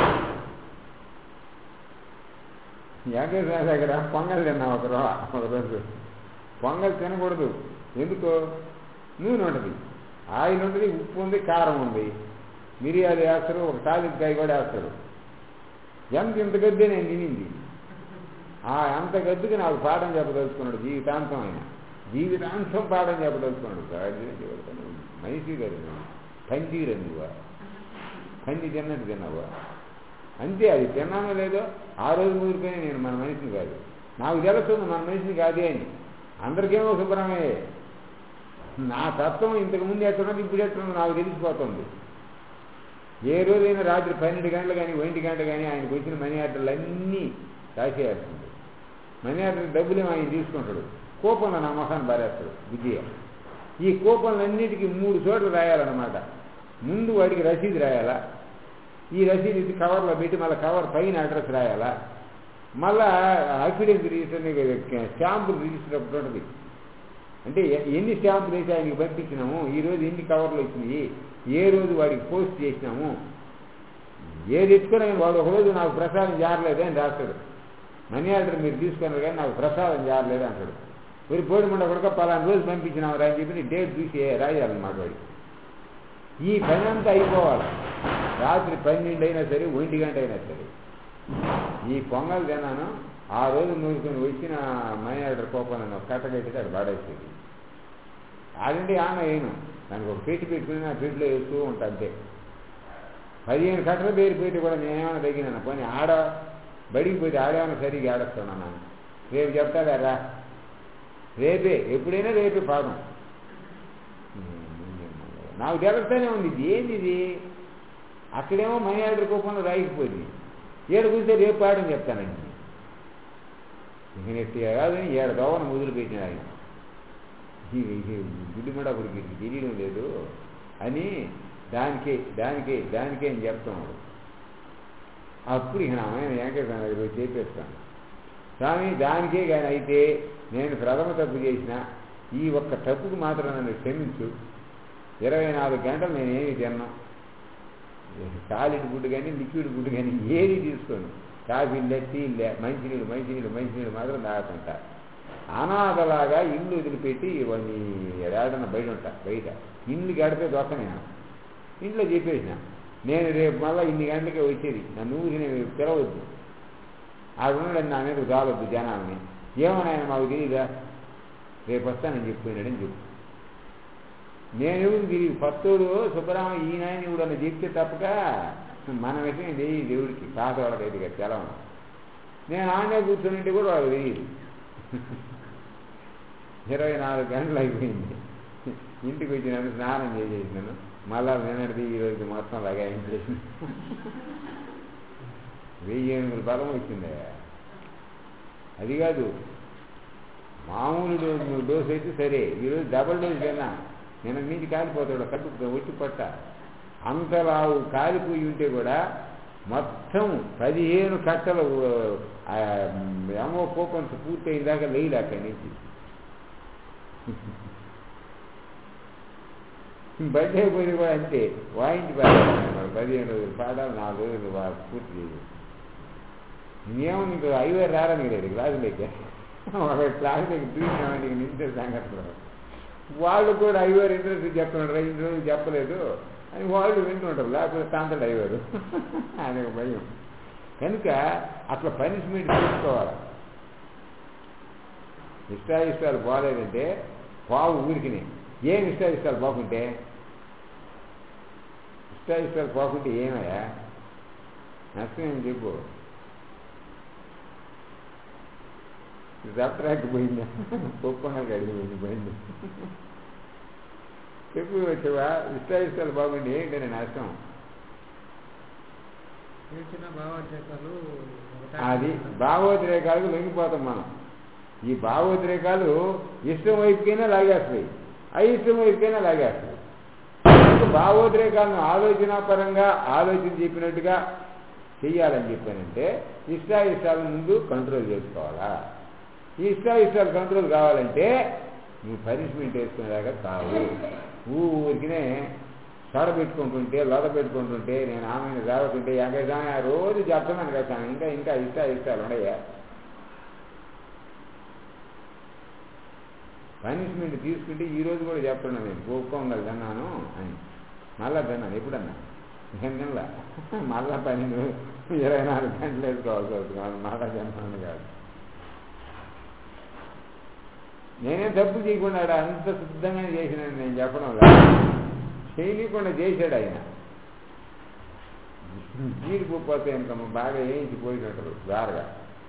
వెంకటేశ్వర దగ్గర పొంగల్ తిన్నా ఒకరో ఒకరోజు. పొంగల్ తినకూడదు, ఎందుకో? నూనె ఉంటుంది, ఆయిల్ ఉంటుంది, ఉప్పు ఉంది, కారం ఉంది, మిరియాలు వేస్తారు, ఒక తాలింకాయ కూడా వేస్తారు. ఎంత ఇంత గద్దే నేను తినింది. ఆ అంత గద్దుకి నాకు పాఠం చెప్పదలుచుకున్నాడు జీవితాంతం. ఆయన జీవితాంతం పాఠం చెప్పదలుచుకున్నాడు. మనిషి గారు పందిరా నువ్వా, పంది తిన్నట్టు తిన్నావా అంతే. అది తిన్నానో లేదో ఆ రోజు ఊరిపోయి నేను మన మనిషిని కాదు, నాకు తెలుస్తుంది మన మనిషిని కాదే అని. అందరికేమో శుభ్రమే. నా తత్వం ఇంతకుముందు ఎట్టున్నది ఇప్పుడు ఎట్టున్నది నాకు తెలిసిపోతుంది. ఏ రోజైనా రాత్రి పన్నెండు గంటలు కానీ ఒంటి గంట కానీ ఆయనకు వచ్చిన మనీ ఆర్డర్లు అన్నీ రాసేయాల్సింది. మనీ ఆర్డర్ డబ్బులేమో ఆయన తీసుకుంటాడు, కూపన్లో నా మొహాన్ని బారేస్తాడు బుద్ధిగా. ఈ కూపన్లన్నిటికీ మూడు చోట్ల రాయాలన్నమాట. ముందు వాడికి రసీదు రాయాలా, ఈ రసీదు ఇది కవర్లో పెట్టి మళ్ళీ కవర్ పైన అడ్రస్ రాయాలా, మళ్ళా అఫిడెవిట్ రిజిస్టర్ స్టాంపులు రిజిస్టర్ ఒకటి ఉంటుంది. అంటే ఎన్ని స్టాంపులు అయితే ఆయనకి పంపించినాము, ఈరోజు ఎన్ని కవర్లు వచ్చినాయి, ఏ రోజు వాడికి పోస్ట్ చేసినాము, ఏది ఎత్తుకుని వాడు ఒకరోజు నాకు ప్రసాదం జారలేదు అని రాస్తాడు. మనీ ఆర్డర్ మీరు తీసుకున్నారు కానీ నాకు ప్రసాదం జారలేదు అంటాడు. మరి పోడిమండ కొడుక పలానా రోజు పంపించినాము రా అని చెప్పి డేట్ చూసి రాయాలన్నమాట వాడికి. ఈ పని అంతా అయిపోవాలి. రాత్రి పన్నెండు అయినా సరే ఒంటి గంట అయినా సరే. ఈ పొంగల్ తిన్నాను ఆ రోజు నూరుకొని వచ్చిన మనీ ఆర్డర్ కోపం నన్ను కట్టగట్టితే అది పడేసేది. ఆడంటే ఆమె వేయను, దానికి ఒక పెట్టి పెట్టుకుని నా పెట్టులో వేస్తూ ఉంటా అంతే. పదిహేను కట్టలు పేరు పెట్టి కూడా నేనేమైనా తగ్గినాను. పోనీ ఆడ బడికి పోతే ఆడేమైనా సరిగ్గా ఆడేస్తున్నాను. రేపు చెప్తారా, రేపే ఎప్పుడైనా రేపే పాదం. నాకు తెలుస్తూనే ఉంది ఇది ఏంది ఇది. అక్కడేమో మనీ ఆర్డర్ కోపంలో రాయిపోయింది, ఏడు కూర్చొని రేపు పాడని చెప్తానండి. నెట్టిగా కాదని ఏడు దోవన మొదలు పెట్టిన ఆయన గుడ్డిమడ అప్పటికి తెలియడం లేదు అని దానికే దానికే దానికే అని చెప్తున్నాడు. అప్పుడు ఇక నామైన వెంకటేశ్వర దగ్గర పోయి చెప్పేస్తాను, స్వామి దానికే కానీ అయితే నేను ప్రథమ తప్పు చేసిన ఈ ఒక్క తప్పుకు మాత్రం నన్ను క్షమించు, ఇరవై నాలుగు గంటలు నేనేమి తిన్నాను, సాలిడ్ ఫుడ్ కానీ లిక్విడ్ ఫుడ్ కానీ ఏది తీసుకోను, కాఫీలే టీలే మంచినీళ్ళు మంచినీళ్ళు మంచినీళ్ళు మాత్రం తాగుతుంటా, అనాథలాగా ఇల్లు వదిలిపెట్టి ఇవన్నీ ఏడాడన బయట ఉంటా, బయట ఇల్లు గడిపే దొక్క నేను ఇంట్లో చెప్పేసిన, నేను రేపు మళ్ళీ ఇన్ని గంటలకే వచ్చేది, నన్ను ఊరికి నేను పిలవద్దు, అక్కడ నా మీద రావద్దు జనాలని, ఏమన్నాయన మాకు తెలియదా, రేపు వస్తానని చెప్పిపోయినాడని చెప్పు. నేను ఎవరు తిరిగి ఫస్తోడు సుబ్బరామ ఈయన ఇప్పుడు అన్న చెప్తే తప్పక మన విషయం తెలియదు దేవుడికి, పాత వాళ్ళకైతే కదా తెలవను, నేను ఆనే కూర్చొనింటే కూడా వాళ్ళకి తెలియదు. ఇరవై నాలుగు గంటలు అయిపోయింది, ఇంటికి వచ్చినాను స్నానం చేసేసినాను, మళ్ళా నిన్నటిది ఈరోజు మొత్తం లగాయించేసి వెయ్యి ఎనిమిది బలం వచ్చింది. అది కాదు మామూలు డోసు డోసు అయితే సరే, ఈరోజు డబల్ డోసు కన్నా నిన్న నుంచి కాలిపోతాడు కట్టు ఒట్టి పట్ట, అంతలావు కాలిపోయి ఉంటే కూడా మొత్తం పదిహేను కట్టలు ఏమో కోపంత పూర్తయిన దాకా లేయలే అక్కడి నుంచి. బర్త్డే పోయి కూడా అంతే వాయించి పాడాలి, పదిహేను రోజులు పాడాలి, నాలుగు రోజులు పూర్తి చేయాలి. ఇంకేమో నీకు ఐవేరు రారని లేదు క్లాసులోకి, ఒక క్లాసులోకి చూసినామని నింటే సంగతిలో వాళ్ళు కూడా ఐవేరు ఇంట్రెస్ట్ చెప్తున్నారు, ఇన్ని రోజులు చెప్పలేదు అని వాళ్ళు వింటుంటారు, లేకపోతే తాంతడు ఐవేరు అనే భయం. కనుక అట్లా పనిష్మెంట్ తీసుకోవాలి. ఇష్టాయిష్టాలు బాగాలేదంటే పావు ఊరికినే, ఏం ఇష్టాయిష్టాలు బాగుంటే ఇష్టాయిష్టాలు పోకుంటే ఏమయ్యా నష్టమేమి చెప్పు. దప్రాకి పోయిందా, పొప్పనకి అడిగిపోయింది పోయింది చెప్పు వచ్చావా, ఇష్టాయిష్టాలు బాగుండి ఏంటనే నష్టం. అది భావోద్రేకాలకు లొంగిపోతాం మనం. ఈ భావోద్రేకాలు ఇష్టం వైపుకైనా లాగేస్తాయి, అయిష్టం వైపుకైనా లాగేస్తాయి. భావోద్రేకాలను ఆలోచనాపరంగా ఆలోచన చెప్పినట్టుగా చెయ్యాలని చెప్పానంటే ఇష్టాయిష్టాల ముందు కంట్రోల్ చేసుకోవాలా. ఈ ఇష్టాయిష్టాలు కంట్రోల్ కావాలంటే నువ్వు పనిష్మెంట్ వేసుకునేలాగా కావు. ఊరికినే సొడ పెట్టుకుంటుంటే లొద పెట్టుకుంటుంటే నేను ఆమెను రావకుంటే ఎంకైనా రోజు చెప్తున్నాను కదా, ఇంకా ఇంకా ఇష్ట ఇష్టాలు ఉన్నాయా. పనిష్మెంట్ తీసుకుంటే ఈ రోజు కూడా చెప్తున్నాను నేను గోపంగా తిన్నాను అని, మళ్ళా తిన్నాను ఎప్పుడన్నా తినలా, మళ్ళా పన్నెండు ఇరవై నాలుగు గంటలు వేసుకోవాల్సి వస్తుంది, మళ్ళా తిన్నాను కాదు. నేనేం తప్పు చేయకుండా అంత శుద్ధంగానే చేసినాను నేను చెప్పడం లేదు, చేయకుండా చేశాడు ఆయన. జీడిపోతే ఇంకా బాగా వేయించి పోయినట్టు దారుగా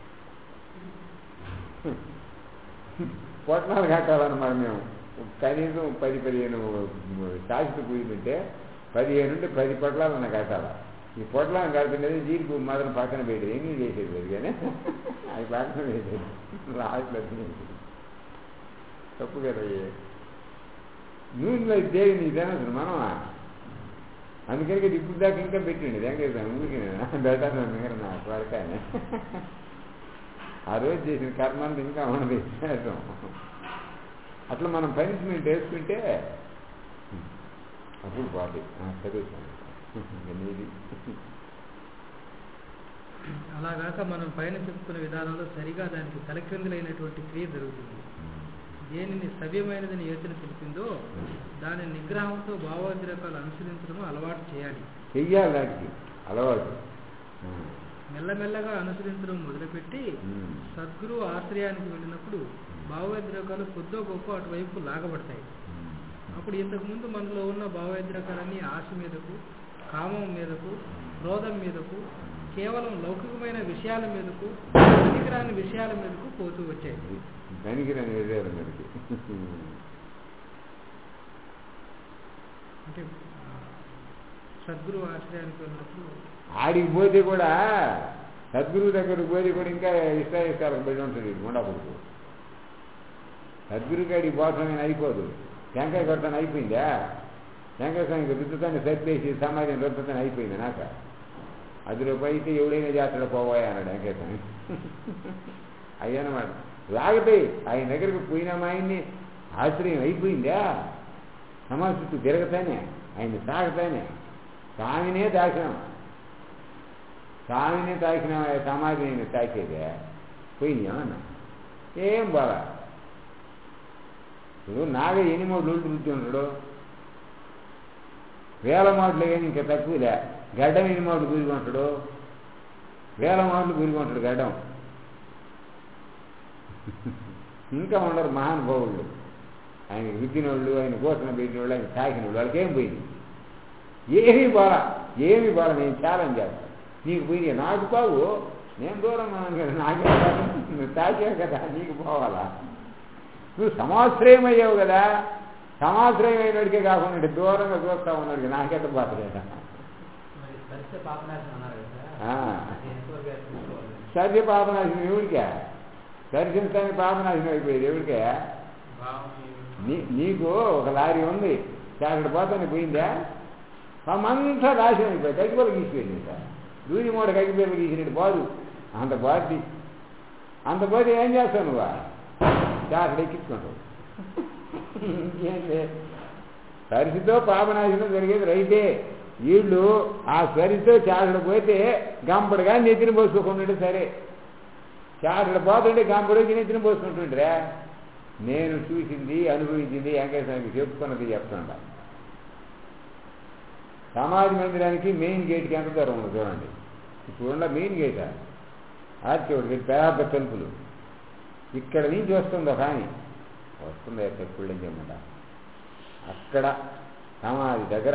పొట్నాలు కట్టాలన్నమాట. మేము కనీసం పది పదిహేను కాసితో పోయిందంటే పదిహేను నుండి పది పొట్లాలన్న కట్టాలా. ఈ పొట్లాలను కడుతుండేది జీడిపప్పు మాత్రం పక్కన పెట్టేది, ఏమీ చేసేది లేదు కానీ అది పక్కన పెట్టేది రాట్లేదు. తప్పు కదా, నూనెలో దేవి నీకు తినదు మనమా, అందుకని ఇప్పుడు దాకా ఇంకా పెట్టిండి వెంకటేశ్వర ఊరికి బెటర్ మీరు నా కొరకానే ఆ రోజు చేసిన కర్మ అంతా ఇంకా ఉన్నది చేస్తాం. అట్లా మనం పనిష్మెంట్ వేసుకుంటే అప్పుడు బాగుంది చదువుతాను. నీది అలాగాక మనం పైన చెప్పుకున్న విధానంలో సరిగా దానికి తలక్రిందులైనటువంటి క్రియ జరుగుతుంది. దేనిని సవ్యమైనదని యోచన తెలిపిందో దాని నిగ్రహంతో భావోద్రేకాలు అనుసరించడం అలవాటు చేయాలి చెయ్యాలి దానికి అలవాటు. మెల్లమెల్లగా అనుసరించడం మొదలుపెట్టి సద్గురువు ఆశ్రయానికి వెళ్ళినప్పుడు భావోద్రేకాలు కొద్దో గొప్ప అటువైపు లాగబడతాయి. అప్పుడు ఇంతకుముందు మనలో ఉన్న భావోద్రేకాలన్నీ ఆశ మీదకు, కామం మీదకు, క్రోధం మీదకు, కేవలం లౌకికమైన విషయాల మీదకు, పనికిరాని విషయాల మీదకు పోతూ వచ్చాయి. పనికిరాని విషయాల మీదకి అంటే సద్గురువు ఆశ్రయానికి వెళ్ళినప్పుడు ఆడికి పోతే కూడా సద్గురువు దగ్గరకు పోతే కూడా ఇంకా ఇష్ట ఇష్టాలకు బయట ఉంటుంది ఉండకూడదు. సద్గురు గాడికి పోతానని అయిపోదు, టెంకాయ కొడతాను అయిపోయిందా, టెంకాయ స్వామికి రుద్దుతాన్ని సరిపేసి సమాజం రుద్దుతాను అయిపోయింది నాక. అది రూపాయి అయితే ఎవడైనా చేస్తాడు పోవాయి అన్నాడు వెంకటేశ్వర. అయ్యనమాట లాగతాయి ఆయన దగ్గరకు పోయినా మా ఆయన్ని ఆశ్రయం అయిపోయిందా సమాజ చుట్టూ తిరగతానే ఆయన తాగతానే స్వామినే తాకినాం స్వామినే తాకినా సమాధి నేను తాకేదే పోయినామన్నా ఏం బాగా ఇప్పుడు నాగే ఎన్ని మూడు రుచి ఉంటాడు వేల మాటలు కానీ ఇంకా తక్కువలే గడ్డం ఎన్ని మాటలు గురికొంటాడు వేల మాటలు గురికొంటాడు గడ్డం ఇంకా ఉండరు మహానుభావుళ్ళు ఆయన రుద్దినోళ్ళు ఆయన కోసిన పెట్టిన వాళ్ళు ఆయన తాకిన వాళ్ళు వాళ్ళకేం పోయింది ఏమీ బాల ఏమీ బాల నేను ఛాలెంజ్ చేస్తాను నీకు పోయింది నాకు బావు నేను దూరం నాకే నువ్వు తాకావు కదా నీకు పోవాలా నువ్వు సమాశ్రయం అయ్యావు కదా సమాశ్రయం అయినడికే కాకుండా దూరంగా చూస్తా ఉన్నాడు నాకెంత బాధలేదా సర్య పాపనాశనం ఎవరికే దర్శించడానికి పాపనాశనం అయిపోయేది ఎవరికే నీ నీకు ఒక లారీ ఉంది అక్కడ పోతాను పోయిందా మంతా నాశనం అయిపోయి కగ్గిపేలు గీసిపోయింది సార్ దూది మూడ కగ్గిపేలు గీసినట్టు బాదు అంత బాధి అంత బాధ ఏం చేస్తావు నువ్వు చాకడ ఎక్కించుకుంటావు ఇంకేంటి సరిసితో పాపనాశనం జరిగేది రైతే వీళ్ళు ఆ సరితో చాకడ పోతే గంపడుగా నెత్తిన పోసుకోకుండా సరే చాకడ పోతుంటే గంపడు నెత్తిన పోసుకుంటుండ్రా నేను చూసింది అనుభవించింది వెంకటేశ్వరానికి చెప్పుకున్నది చెప్తుంటా సమాధి మందిరానికి మెయిన్ గేట్కి ఎంత దూరం ఉంది చూడండి ఇప్పుడున్న మెయిన్ గేట్ ఆర్చోడు పెద్ద తలుపులు ఇక్కడ నుంచి వస్తుందో కానీ వస్తుందో ఎప్పుడు చెప్పమంట అక్కడ సమాధి దగ్గర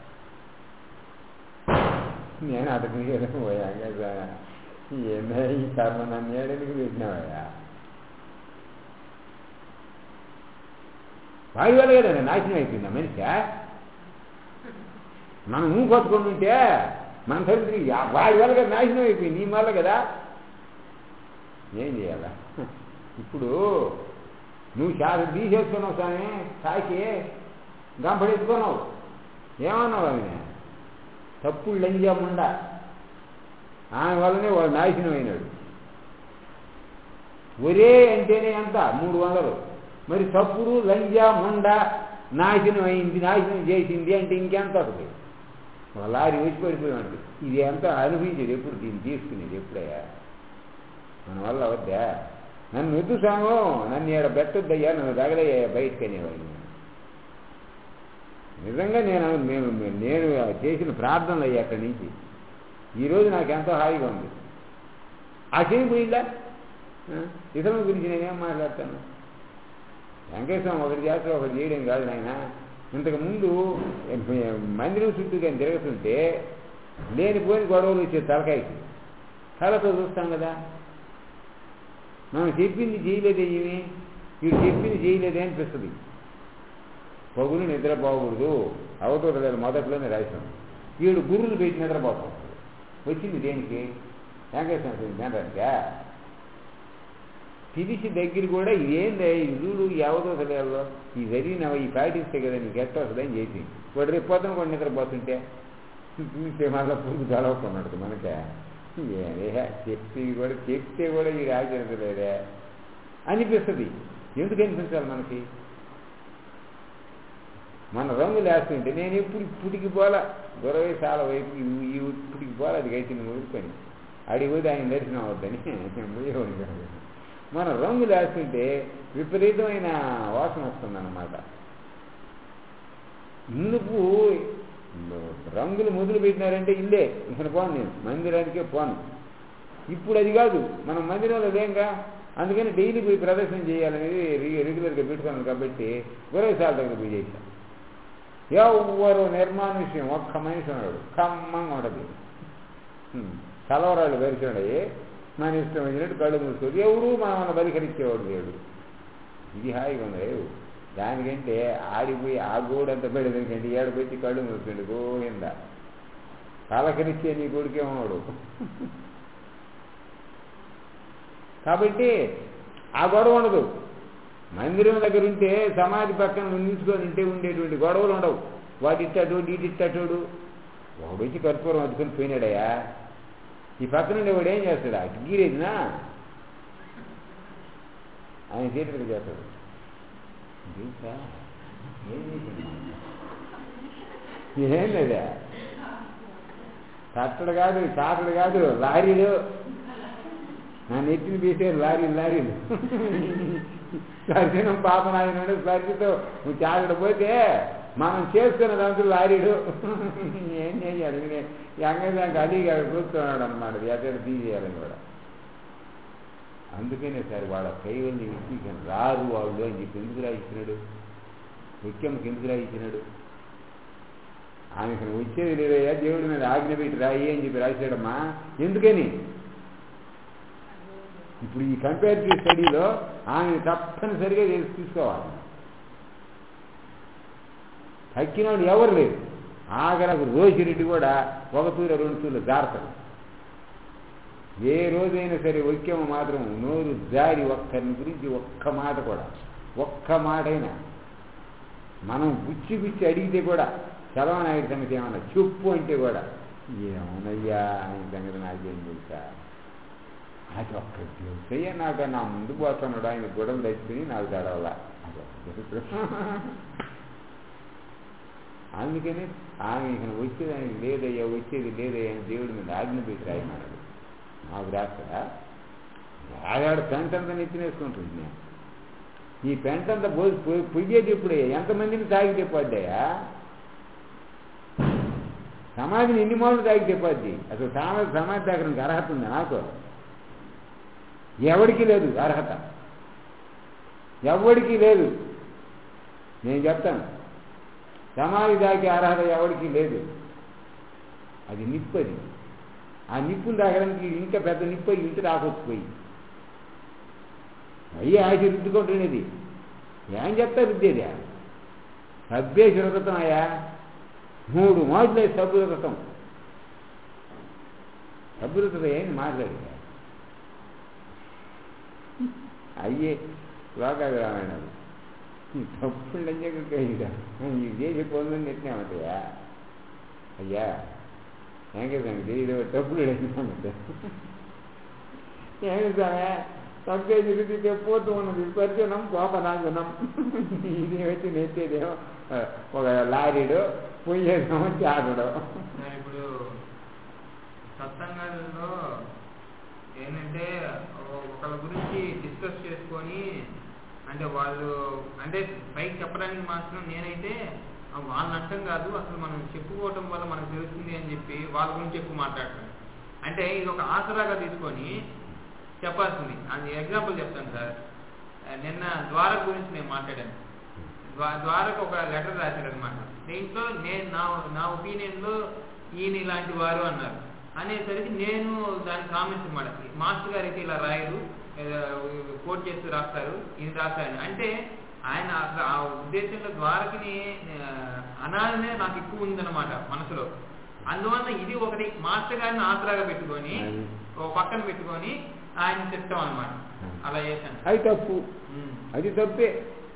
నేను అతనికి పోయాక ఏమే ఈ కర్మ నన్ను ఏడనికి పెట్టినావయ్యా వాడి వల్ల కదా నాశనం అయిపోయిందా మనిషి మనం ఊ కొట్టుకుని ఉంటే మన తల్లి వాడి వల్ల కదా నాశనం అయిపోయింది నీ వల్ల కదా ఏం చేయాలా ఇప్పుడు నువ్వు చాలా తీసేసుకున్నావు స్వామి తాకి గంపడెత్తుకున్నావు ఏమన్నావు ఆయన తప్పుడు లంజాముండ ఆమె వల్లనే వాడు నాశనం అయినాడు ఒరే అంటేనే ఎంత మూడు వందలు మరి తప్పుడు లంజా ముండ నాశనం అయింది నాశనం చేసింది అంటే ఇంకెంత అవుతుంది లారీ వచ్చి పడిపోయాడు ఇది ఎంత అనుభవించేది ఎప్పుడు దీన్ని తీసుకునేది ఎప్పుడయ్యా మన వల్ల అవద్దా నన్ను వద్దు సాము నన్ను ఏడ పెట్టొద్దయ్యా నన్ను తగలయ్యా బయటకు అనేవాడిని నిజంగా నేను మేము నేను చేసిన ప్రార్థనలు అయ్యా అక్కడి నుంచి ఈరోజు నాకు ఎంతో హాయిగా ఉంది ఆ చేయి పోయిందా ఇతరుల గురించి నేనేం మాట్లాడతాను వెంకటేశ్వరం ఒకటి చేస్తే ఒకటి చేయడం కాదు నాయన ఇంతకుముందు మందిరం చుట్టూ కానీ తిరుగుతుంటే లేనిపోయిన గొడవలు వచ్చే తలకాయకి తలతో చూస్తాం కదా మనం చెప్పింది చేయలేదే ఏమి వీడు చెప్పింది చేయలేదే అనిపిస్తుంది పగులు నిద్రపోకూడదు అవతూడలేదు మొదట్లోనే రాశాం వీడు గురువులు పెట్టి నిద్రపోతాం వచ్చింది దేనికి వెంకటేశ్వరం తినడానికా పిలిచి దగ్గర కూడా ఇదేందా ఇల్లు అవతూడలేదు ఈ జరిగినవా ఈ పాటిస్తే కదా నీకు ఎట్ట వస్తుందని చెప్పి వాడు రేపు పొద్దున కూడా నిద్రపోతుంటే చూస్తే మళ్ళీ పురుగు తలవకున్నాడు మనకే ఏదే చెప్తే కూడా చెప్తే కూడా ఇది ఆచరించలేదే అనిపిస్తుంది ఎందుకు అనిపించాలి మనకి మన రంగులు వేస్తుంటే నేను ఎప్పుడు ఇప్పటికి పోలా దొరవై చాలా వైపు ఇప్పటికి పోలా అది అయితే నువ్వు ఊరుకొని అడిగి పోతే ఆయన దర్శనం అవద్దని పోయేవాడిని కాదు మన రంగులు వేస్తుంటే విపరీతమైన వాసన వస్తుందన్నమాట ఇందుకు రంగులు మొదలు పెట్టినారంటే ఇల్లే ఇక్కడ పోను నేను మందిరానికే పోను ఇప్పుడు అది కాదు మనం మందిరంలో లేంగా అందుకని డైలీ పోయి ప్రదర్శన చేయాలనేది రెగ్యులర్గా పెట్టుకున్నాను కాబట్టి గురవసాల దగ్గర పోయి చేశాను ఎవరు నిర్మానుష్యం ఒక్క మనిషి ఉన్నాడు ఖమ్మంగా ఉండదు కలవరాళ్ళు పరిచయం మన ఇష్టం వచ్చినట్టు కళ్ళు మూసుకోదు ఎవరు మన బలికరించేవాడు లేడు ఇది హాయిగా ఉంది దానికంటే ఆడిపోయి ఆ గోడంత పెడదానికంటే ఏడబెట్టి కళ్ళు మూసుకోండి గోవింద పలకరిచ్చే నీ కొడుకే ఉన్నాడు కాబట్టి ఆ గొడవ ఉండదు మందిరం దగ్గర ఉంటే సమాధి పక్కన నిలుచుకొని ఉంటే ఉండేటువంటి గొడవలు ఉండవు వాటి ఇట్టటోడు ఇటు ఇట్టటోడు వాడు వచ్చి కర్పూరం అద్దుకొని పోయినాడయ్యా ఈ పక్కనుండే వాడు ఏం చేస్తాడా గీరేదినా ఆయన థియేటర్కి చేస్తాడు ఏం లేదా కట్టడు కాదు చాటడు కాదు లారీలు నా నెత్తిని తీసేది లారీలు లారీలు సరిజనం పాప నాయన సరితో నువ్వు చాటడు పోతే మనం చేసుకున్న దాంట్లో లారీడు ఏం చేయాలి ఎంగదానికి అది కూర్చున్నాడు అనమాట ఎక్కడ తీసేయాలని కూడా. అందుకనే సరే వాళ్ళ కైవల్ని వ్యక్తికి రారు వాళ్ళు అని చెప్పి ఎందుకు రాయించినాడు ముఖ్యమ్మకి ఎందుకు రాయించినాడు ఆమెకు వచ్చేది లేదయ్యా దేవుడి మీద ఆజ్ఞ పెట్టి రాయి అని చెప్పి రాశాడమ్మా ఎందుకని ఇప్పుడు ఈ కంపారిటివ్ స్టడీలో ఆమె తప్పనిసరిగా తెలిసి తీసుకోవాలి. తక్కిన వాళ్ళు ఎవరు లేరు. ఆఖరకు రోజిరెడ్డి కూడా ఒక తూర రెండు తూర్లు జారతాడు. ఏ రోజైనా సరే ఒక్కేమ మాత్రం నోరు జారి ఒక్కరిని గురించి ఒక్క మాట కూడా ఒక్క మాటైనా మనం గుచ్చి గుచ్చి అడిగితే కూడా చలవనాయుడి సంగతి ఏమన్నా చెప్పు అంటే కూడా ఏమన్నయ్యా ఆయన సంగతి నాకేం తెలుసా అది ఒక్క తెలుసయ్యా నాకు నా ముందు పోతున్నాడు ఆయన గొడవలు తెచ్చుకుని నాకు తడవలా అందుకని ఆమె ఇక వచ్చేది ఆయనకి లేదయ్యా వచ్చేది లేదయ్యా అని దేవుడి మీద ఆజ్ఞ పెట్టి రాయమన్నాడు. నాకు రాస్తాడా ఆడాడు పెంటంతా నెత్తినేసుకుంటుంది. నేను ఈ పెంటంతా పోయి పొయ్యేది ఇప్పుడే ఎంతమందిని తాగితే పోద్దయ్యా సమాధిని ఎన్ని మూలలు తాగితే పోద్ది అసలు సమాధి సమాధి తాగడానికి అర్హత ఉంది నాకు ఎవడికి లేదు అర్హత ఎవడికి లేదు. నేను చెప్తాను సమాధి తాగే అర్హత ఎవడికి లేదు. అది నిప్పు అది ఆ నిప్పును తాగడానికి ఇంకా పెద్ద నిప్పు అయ్యి ఇంటి రాకొచ్చిపోయి అయ్యి ఆశ రుద్దుకుంటున్నది ఏం చెప్తా రుద్దేది సబ్బేసి రుదతం అయ్యా మూడు మోజులే సబ్బు రుదతం సబ్బు రుదతం ఏంటి మాట్లాడి అయ్యే లోకాలు రామాయణాలు తప్పుడు లంజగా ఈ చేసి పొందని ఎట్టినామయ్యా అయ్యా ఏం ఇదో తప్పుడు అడిగినామంటే ఏమి సామే తప్పే తిరిగితే పోతూ ఉన్నది పరిచయం కోపనాశనం ఇది వచ్చి నెత్తేదేమో ఒక లారీడు పోయేదేమో చాటడు. ఇప్పుడు సత్సంగాలలో ఏంటంటే ఒకళ్ళ గురించి డిస్కస్ చేసుకొని అంటే వాళ్ళు అంటే పైకి చెప్పడానికి మాత్రం నేనైతే వాళ్ళని అర్థం కాదు అసలు మనం చెప్పుకోవటం వల్ల మనకు తెలుస్తుంది అని చెప్పి వాళ్ళ గురించి ఎక్కువ మాట్లాడతాను. అంటే ఇది ఒక ఆసరాగా తీసుకొని చెప్పాల్సింది. అది ఎగ్జాంపుల్ చెప్తాను సార్. నిన్న ద్వారక గురించి నేను మాట్లాడాను. ద్వారక ఒక లెటర్ రాశాడు అనమాట. దీంట్లో నేను నా నా ఒపీనియన్లో ఈయన ఇలాంటి వారు అన్నారు అనేసరికి నేను దాని కామెంట్స్ అనమాట మాస్టర్ గారు అయితే ఇలా రాయరు కోట్ చేస్తూ రాస్తారు ఇది రాశారు అంటే ఆయన అసలు ఆ ఉద్దేశంలో ద్వారకని అనాలనే నాకు ఎక్కువ ఉందన్నమాట మనసులో. అందువల్ల ఇది ఒకటి మాస్టర్ గారిని ఆసరాగా పెట్టుకొని ఒక పక్కన పెట్టుకొని ఆయన చెప్తాం అనమాట. అలా చేశాను. అది తప్పు, అది తప్పే.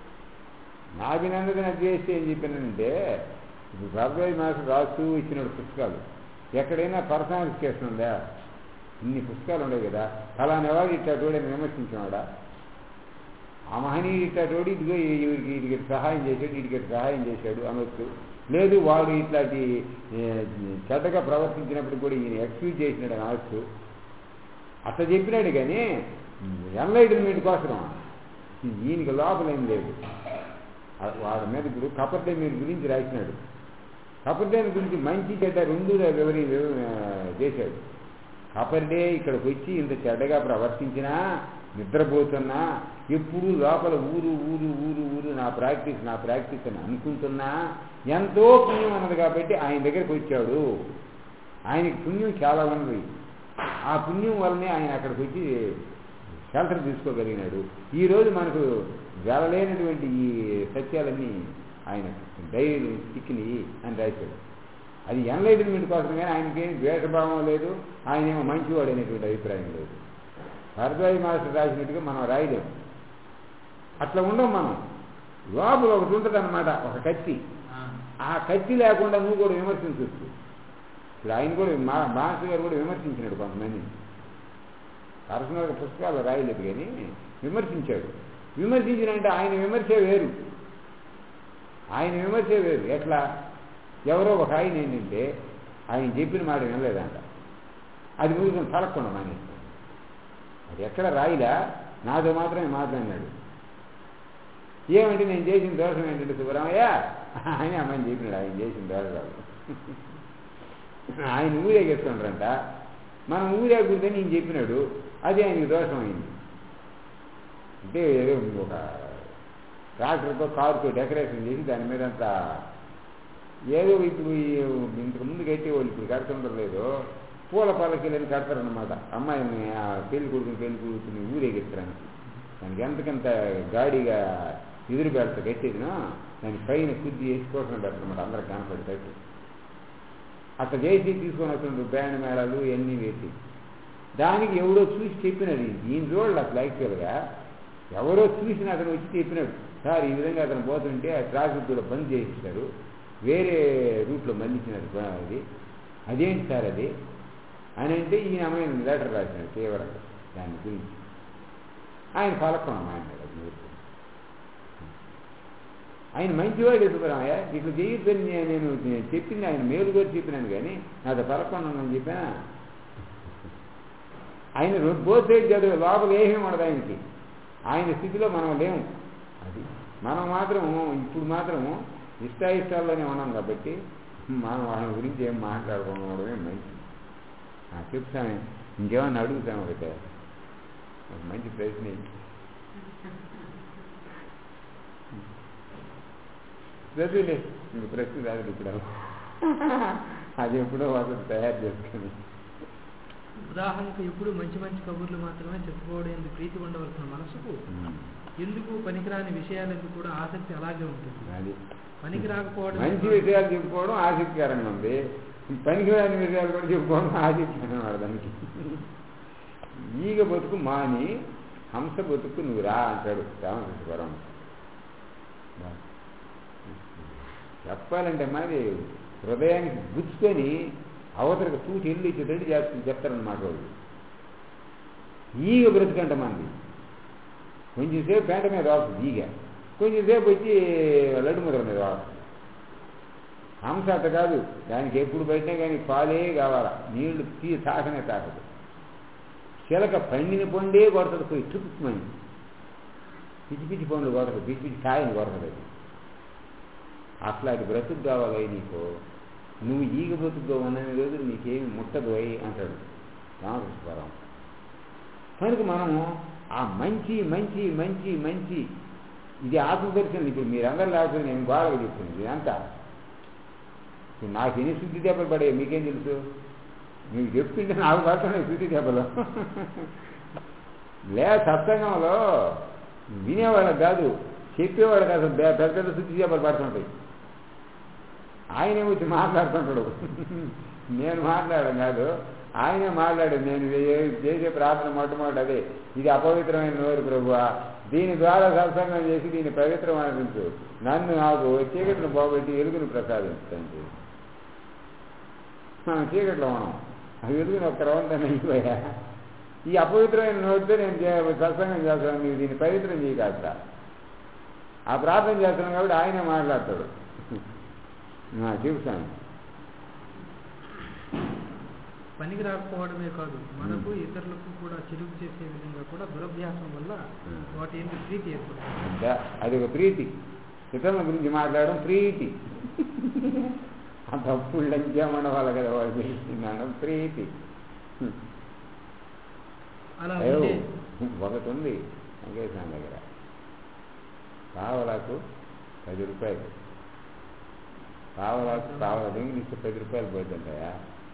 నాకు నన్ను నాకు చేస్తే ఏం చెప్పానంటే ఇప్పుడు భరద్వాజ మాస్టర్ రాస్తూ ఇచ్చినాడు పుస్తకాలు. ఎక్కడైనా పర్సనాలిఫికేషన్ ఉందా? ఇన్ని పుస్తకాలు ఉండవు కదా. ఫలానా వాడు ఇట్లా చూడని విమర్శించినాడా? ఆ మహనీయుడు ఇట్లా చూడు ఇదిగో వీడికి వీడికి సహాయం చేశాడు వీడికి సహాయం చేశాడు అనొచ్చు. లేదు వాడు ఇట్లాంటి చెడ్డగా ప్రవర్తించినప్పుడు కూడా ఈయన ఎక్స్క్యూజ్ చేసినాడు అనవచ్చు. అట్లా చెప్పినాడు కానీ ఎన్లైటన్మెంట్ కోసం ఈయనకి లోపలేం లేదు. వాడి మీద ఇప్పుడు కపర్డేమియన్ గురించి రాసినాడు. కపర్డేమియన్ గురించి మంచి చెడ్డ రెండు వివరి చేశాడు. కపర్డే ఇక్కడికి వచ్చి ఇంత చెడ్డగా ప్రవర్తించినా నిద్రపోతున్నా ఎప్పుడు లోపల ఊరు ఊరు ఊరు ఊరు నా ప్రాక్టీస్ నా ప్రాక్టీస్ అని అనుకుంటున్నా ఎంతో పుణ్యం ఉన్నది కాబట్టి ఆయన దగ్గరికి వచ్చాడు. ఆయనకి పుణ్యం చాలా ఉన్నది. ఆ పుణ్యం వల్లనే ఆయన అక్కడికి వచ్చి షెల్టర్ తీసుకోగలిగినాడు. ఈరోజు మనకు వెళ్ళలేనటువంటి ఈ సత్యాలన్నీ ఆయన డైరీ చిక్కినవి అని రాశాడు. అది ఎన్లైటన్మెంట్ కోసం కానీ ఆయనకేం ద్వేషభావం లేదు, ఆయన ఏమో మంచివాడు అనేటువంటి అభిప్రాయం లేదు. భరద్వాజ మాస్టర్ రాసినట్టుగా మనం రాయలేము. అట్లా ఉండం మనం. లోపల ఒకటి ఉంటుంది అన్నమాట, ఒక కత్తి. ఆ కత్తి లేకుండా నువ్వు కూడా విమర్శించవచ్చు. ఇప్పుడు ఆయన కూడా మా మాస్టర్ గారు కూడా విమర్శించినాడు కొంతమంది, పర్సనల్గా పుస్తకాలు రాయలేదు కానీ విమర్శించాడు. విమర్శించినంటే ఆయన విమర్శే వేరు, ఆయన విమర్శే వేరు. ఎట్లా? ఎవరో ఒక ఆయన ఏంటంటే ఆయన చెప్పిన మాట వినలేదంట, అది ముగిసిన తలకుండా మానేస్తాడు. అది ఎక్కడ రాయిలా, నాతో మాత్రమే మాట్లాడినాడు. ఏమంటే నేను చేసిన దోషం ఏంటంటే సుబ్బరామయ్య ఆయన అమ్మని చెప్పినాడు, ఆయన చేసిన దోషాలు ఆయన ఊరేగేస్తుంటారంట, మనం ఊరేగుతుందని నేను చెప్పినాడు, అది ఆయనకి దోషం అయింది. అంటే ఏదో ఒక ట్రాక్టర్తో కారుతో డెకరేషన్ చేసి దాని మీద అంతా ఏదో ఇప్పుడు ఇంతకు ముందు కట్టి వాళ్ళు ఇప్పుడు కడుతుంటారు లేదో పూల పల్లకీలని కడతారనమాట. అమ్మాయిని పెళ్లి కొడుకుని పెళ్లి కొడుకుని ఊరేగిస్తారని దానికి ఎంతకంత గాడిగా ఎదురు పెడతా కట్టేదినా దాని పైన శుద్ధి చేసి కోసం పెడతారనమాట, అందరికి కనపడేటట్టు. అట్లా చేసి తీసుకొని వస్తుండ్రు బ్యాండ్ మేళాలు ఇవన్నీ వేసి. దానికి ఎవరో చూసి చెప్పినది, ఈయన చూడాలి అసలు యాక్చువల్గా ఎవరో చూసిన అతను వచ్చి చెప్పినాడు, సార్ ఈ విధంగా అతను పోతుంటే ఆ ట్రాఫిక్ కూడా బంద్ చేసిస్తారు, వేరే రూట్లో మళ్ళించినారు అది, అదేంటి సార్ అది అని అంటే ఈయన అమ్మాయిని లెటర్ రాసినాడు తీవ్రంగా దాని గురించి. ఆయన పలకం ఆయన ఆయన మంచివాడు సుబ్బరామయ్య, ఇట్లా చేయొద్దని నేను చెప్పింది ఆయన మేలు కూడా చెప్పినాను కానీ నాతో పలకొన్నాను చెప్పినా. ఆయన బోత్ సైడ్ చదువు లోపల ఏమీ ఉండదు ఆయనకి, ఆయన స్థితిలో మనం లేము. అది మనం మాత్రం ఇప్పుడు మాత్రం ఇష్టాయిష్టాల్లోనే ఉన్నాం కాబట్టి మనం వాళ్ళ గురించి ఏం మాట్లాడుకోవడమే మంచిది. చెప్తాను, ఇంకేమన్నా అడుగుతాము ఒకటే, మంచి ప్రశ్న. చదువులే ఇంక ప్రశ్న రాదు ఇప్పుడు, అది ఎప్పుడో వాళ్ళు తయారు చేసుకుని. ఉదాహరణకు ఎప్పుడు మంచి మంచి కబుర్లు మాత్రమే చెప్పుకోవడం ఎందుకు ప్రీతి ఉండవలసిన మనసుకు ఎందుకు పనికిరాని విషయాలకు కూడా ఆసక్తి అలాగే ఉంటుంది. అది పనికి రాకపోవడం, మంచి విషయాలు చెప్పుకోవడం ఆసక్తికరంగా ఉంది, పనికిరాని విషయాలు కూడా చెప్పుకోవడం ఆసక్తికరంగా ఉన్నాడు దానికి. ఈగ బతుకు మాని హంస బతుకు నువ్వు రా అంటాడు రామకృష్ణవరం. చెప్పాలంటే మరి హృదయానికి గుచ్చుకొని అవతలకు తూటి ఇల్లు ఇచ్చేటట్టు చేస్తుంది చెప్తారన్నమాట వాళ్ళు. ఈగ బ్రతుకంట మంది కొంచెంసేపు పేట మీద వాడుతుంది ఈగ, కొంచెంసేపు వచ్చి లడ్డు ముద్ర మీద వాడుతుంది. హంస అట్ట కాదు, దానికి ఎప్పుడు పెట్టినా కానీ పాలే కావాలా, నీళ్లు తీ తాకనే తాకదు. చిలక పండిన పండే కొడుతుంది, పోయి చుక్కుమని పిచ్చి పిచ్చి పండ్లు కొడుతుంది, పిచ్చి పిచ్చి కాయని కొడుతుంది. అది అట్లాంటి బ్రతుకు కావాలి నీకు, నువ్వు ఈగ బ్రతుకుగా ఉన్నన్ని రోజులు నీకేమి ముట్టదు అయి అంటాడు రామకృష్ణవరం. కనుక మనము ఆ మంచి మంచి మంచి మంచి ఇది ఆత్మపరిచయం. ఇప్పుడు మీరందరూ లేకపోతే నేను బాగా చెప్తున్నాను ఇదంతా. నాకు ఎన్ని శుద్ధి దెబ్బలు పడే మీకేం తెలుసు, మీకు చెప్తుంటే నాకు పడుతున్నాయి శుద్ధి దెబ్బలు. లే సత్సంగంలో వినేవాళ్ళకి కాదు, చెప్పేవాడు కాదు, పెద్ద పెద్ద శుద్ధి దెబ్బలు పడుతుంటాయి. ఆయనే వచ్చి మాట్లాడుతుంటాడు, నేను మాట్లాడడం కాదు, ఆయనే మాట్లాడు. నేను చేసే ప్రార్థన మొట్టమొదటి అదే, ఇది అపవిత్రమైన నోరు ప్రభువా, దీని ద్వారా సత్సంగం చేసి దీన్ని పవిత్రం అనిపించు, నన్ను నాకు చీకటిని పోగొట్టి వెలుగును ప్రసాదించండి. చీకట్లో మనం ఆ వెలుగుని ఒక్క రవంతాన్ని అయిపోయా, ఈ అపవిత్రమైన నోటితో నేను సత్సంగం చేస్తాను, మీరు దీన్ని పవిత్రం చేయగలుగుతా. ఆ ప్రార్థన చేస్తున్నాం కాబట్టి ఆయనే మాట్లాడతాడు. చెబుతాను. పనికి రాకపోవడమే కాదు, మనకు ఇతరులకు కూడా చిరుగు చేసే విధంగా కూడా దురభ్యాసం వల్ల వాటి ఏంటి ప్రీతి ఏర్పడుతుంది. అది ఒక ప్రీతి, ఇతరుల గురించి మాట్లాడడం ప్రీతి. ఆ తప్పుడు లంచమన్న వాళ్ళ కదా వాళ్ళు చేస్తున్నాడు ప్రీతి. అలా ఒకటి ఉంది వెంకటేశ్వర దగ్గర, పావలాకు పది రూపాయలు, పావలాకు పావలా దగ్గర ఇస్తే పది రూపాయలు పోతుంటాయా?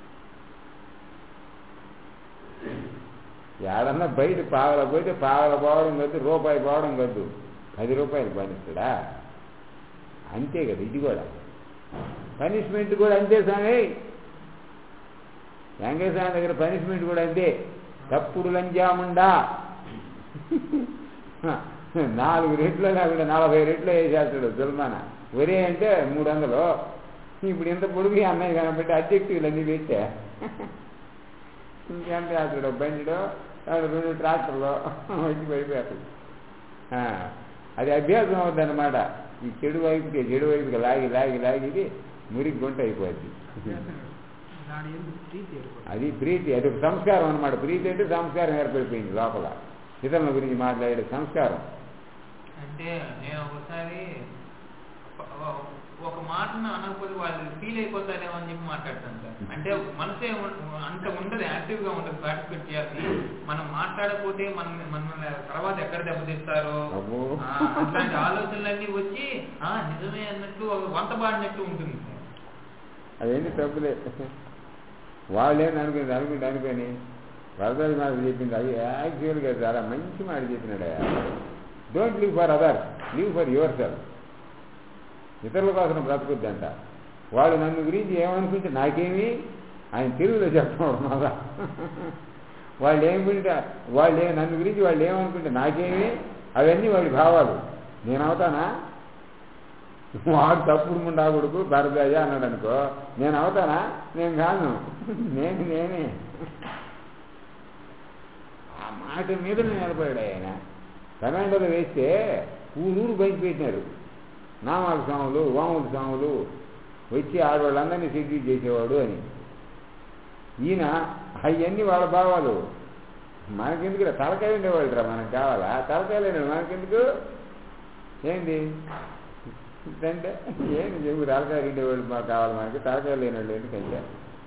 ఏడన్నా బయట పావల పోతే పావల పోవడం కద్దు, రూపాయి పోవడం కద్దు, పది రూపాయలు పనిస్తాడా? అంతే కదా ఇది కూడా, పనిష్మెంట్ కూడా అంతే స్వామి. వెంకటేశ్వర దగ్గర పనిష్మెంట్ కూడా అంతే, తప్పుడు లంజాముండా. నాలుగు రెట్లు లేకుండా నలభై రెట్లు వేసేస్తాడు జుల్మాన. ఒరే అంటే మూడు వందలు, ఇప్పుడు ఇంత పొడుగు అన్నయ్య కనబట్టి అడ్జెక్టివ్లు అన్నీ పెట్టా. ఇంకెంత అతడు బండిలో రెండు ట్రాక్టర్లో వచ్చి పడిపోతాడు. అది అభ్యాసం అవుద్దన్నమాట. ఈ చెడు వైపుకి చెడు వైపుకి లాగి లాగి లాగి మురికి గుంట అయిపోద్ది. అది ప్రీతి, అది ఒక సంస్కారం అనమాట. ప్రీతి అంటే సంస్కారం ఏర్పడిపోయింది లోపల, ఇతరుల గురించి మాట్లాడే సంస్కారం. అంటే నేను ఒకసారి ఒక మాటను అనకపోతే వాళ్ళు ఫీల్ అయిపోతారేమో అని చెప్పి మాట్లాడతాను సార్. అంటే మనసే అంత ఉండదు, యాక్టివ్ గా ఉండదు పార్టిసిపేట్ చేయాలి. మనం మాట్లాడకపోతే మన మన తర్వాత ఎక్కడ దెబ్బతీస్తారో అట్లాంటి ఆలోచనలన్నీ వచ్చి ఆ నిజమే అన్నట్టు వంత పాడినట్టు ఉంటుంది సార్. అదేంటి తప్పులే, వాళ్ళేం అనుకుంది అనుకుంటే అనుకొని వరదలు మాట చెప్పింది. అది యాక్చువల్గా చాలా మంచి మాట చెప్పినాడు. Don't live for others, live for yourself. ఇతరుల కోసం బ్రతకొద్దంట. వాళ్ళు నన్ను గురించి ఏమనుకుంటే నాకేమి, ఆయన తెలుగులో చెప్పడం మళ్ళా. వాళ్ళు ఏమింటే వాళ్ళు ఏ నన్ను గురించి వాళ్ళు ఏమనుకుంటే నాకేమి, అవన్నీ వాడి భావాలు. నేను అవుతానా? వాడు తప్పుడు ముండా కొడుకు భరదయ్య అన్నాడు అనుకో, నేను అవుతానా? నేను కాను, నేను నేనే. ఆ మాట మీద నిలబడాడు ఆయన. కమాండోలో వేస్తే ఊరూరు బయట పెట్టినారు నామాల స్వాములు, వాముల స్వాములు వచ్చి ఆడవాళ్ళందరినీ సెడ్యూట్ చేసేవాడు అని. ఈయన అవన్నీ వాళ్ళ భావాలు. మనకెందుకు తలకాయ ఉండేవాళ్ళు రా, మనకు కావాలా? తలకాయ లేనాడు మనకెందుకు? ఏంటి అంటే ఏంటి చెప్పు, తలకాయ ఉండేవాళ్ళు మాకు కావాలి, మనకి తలకాయ లేనాళ్ళు ఎందుకంటే.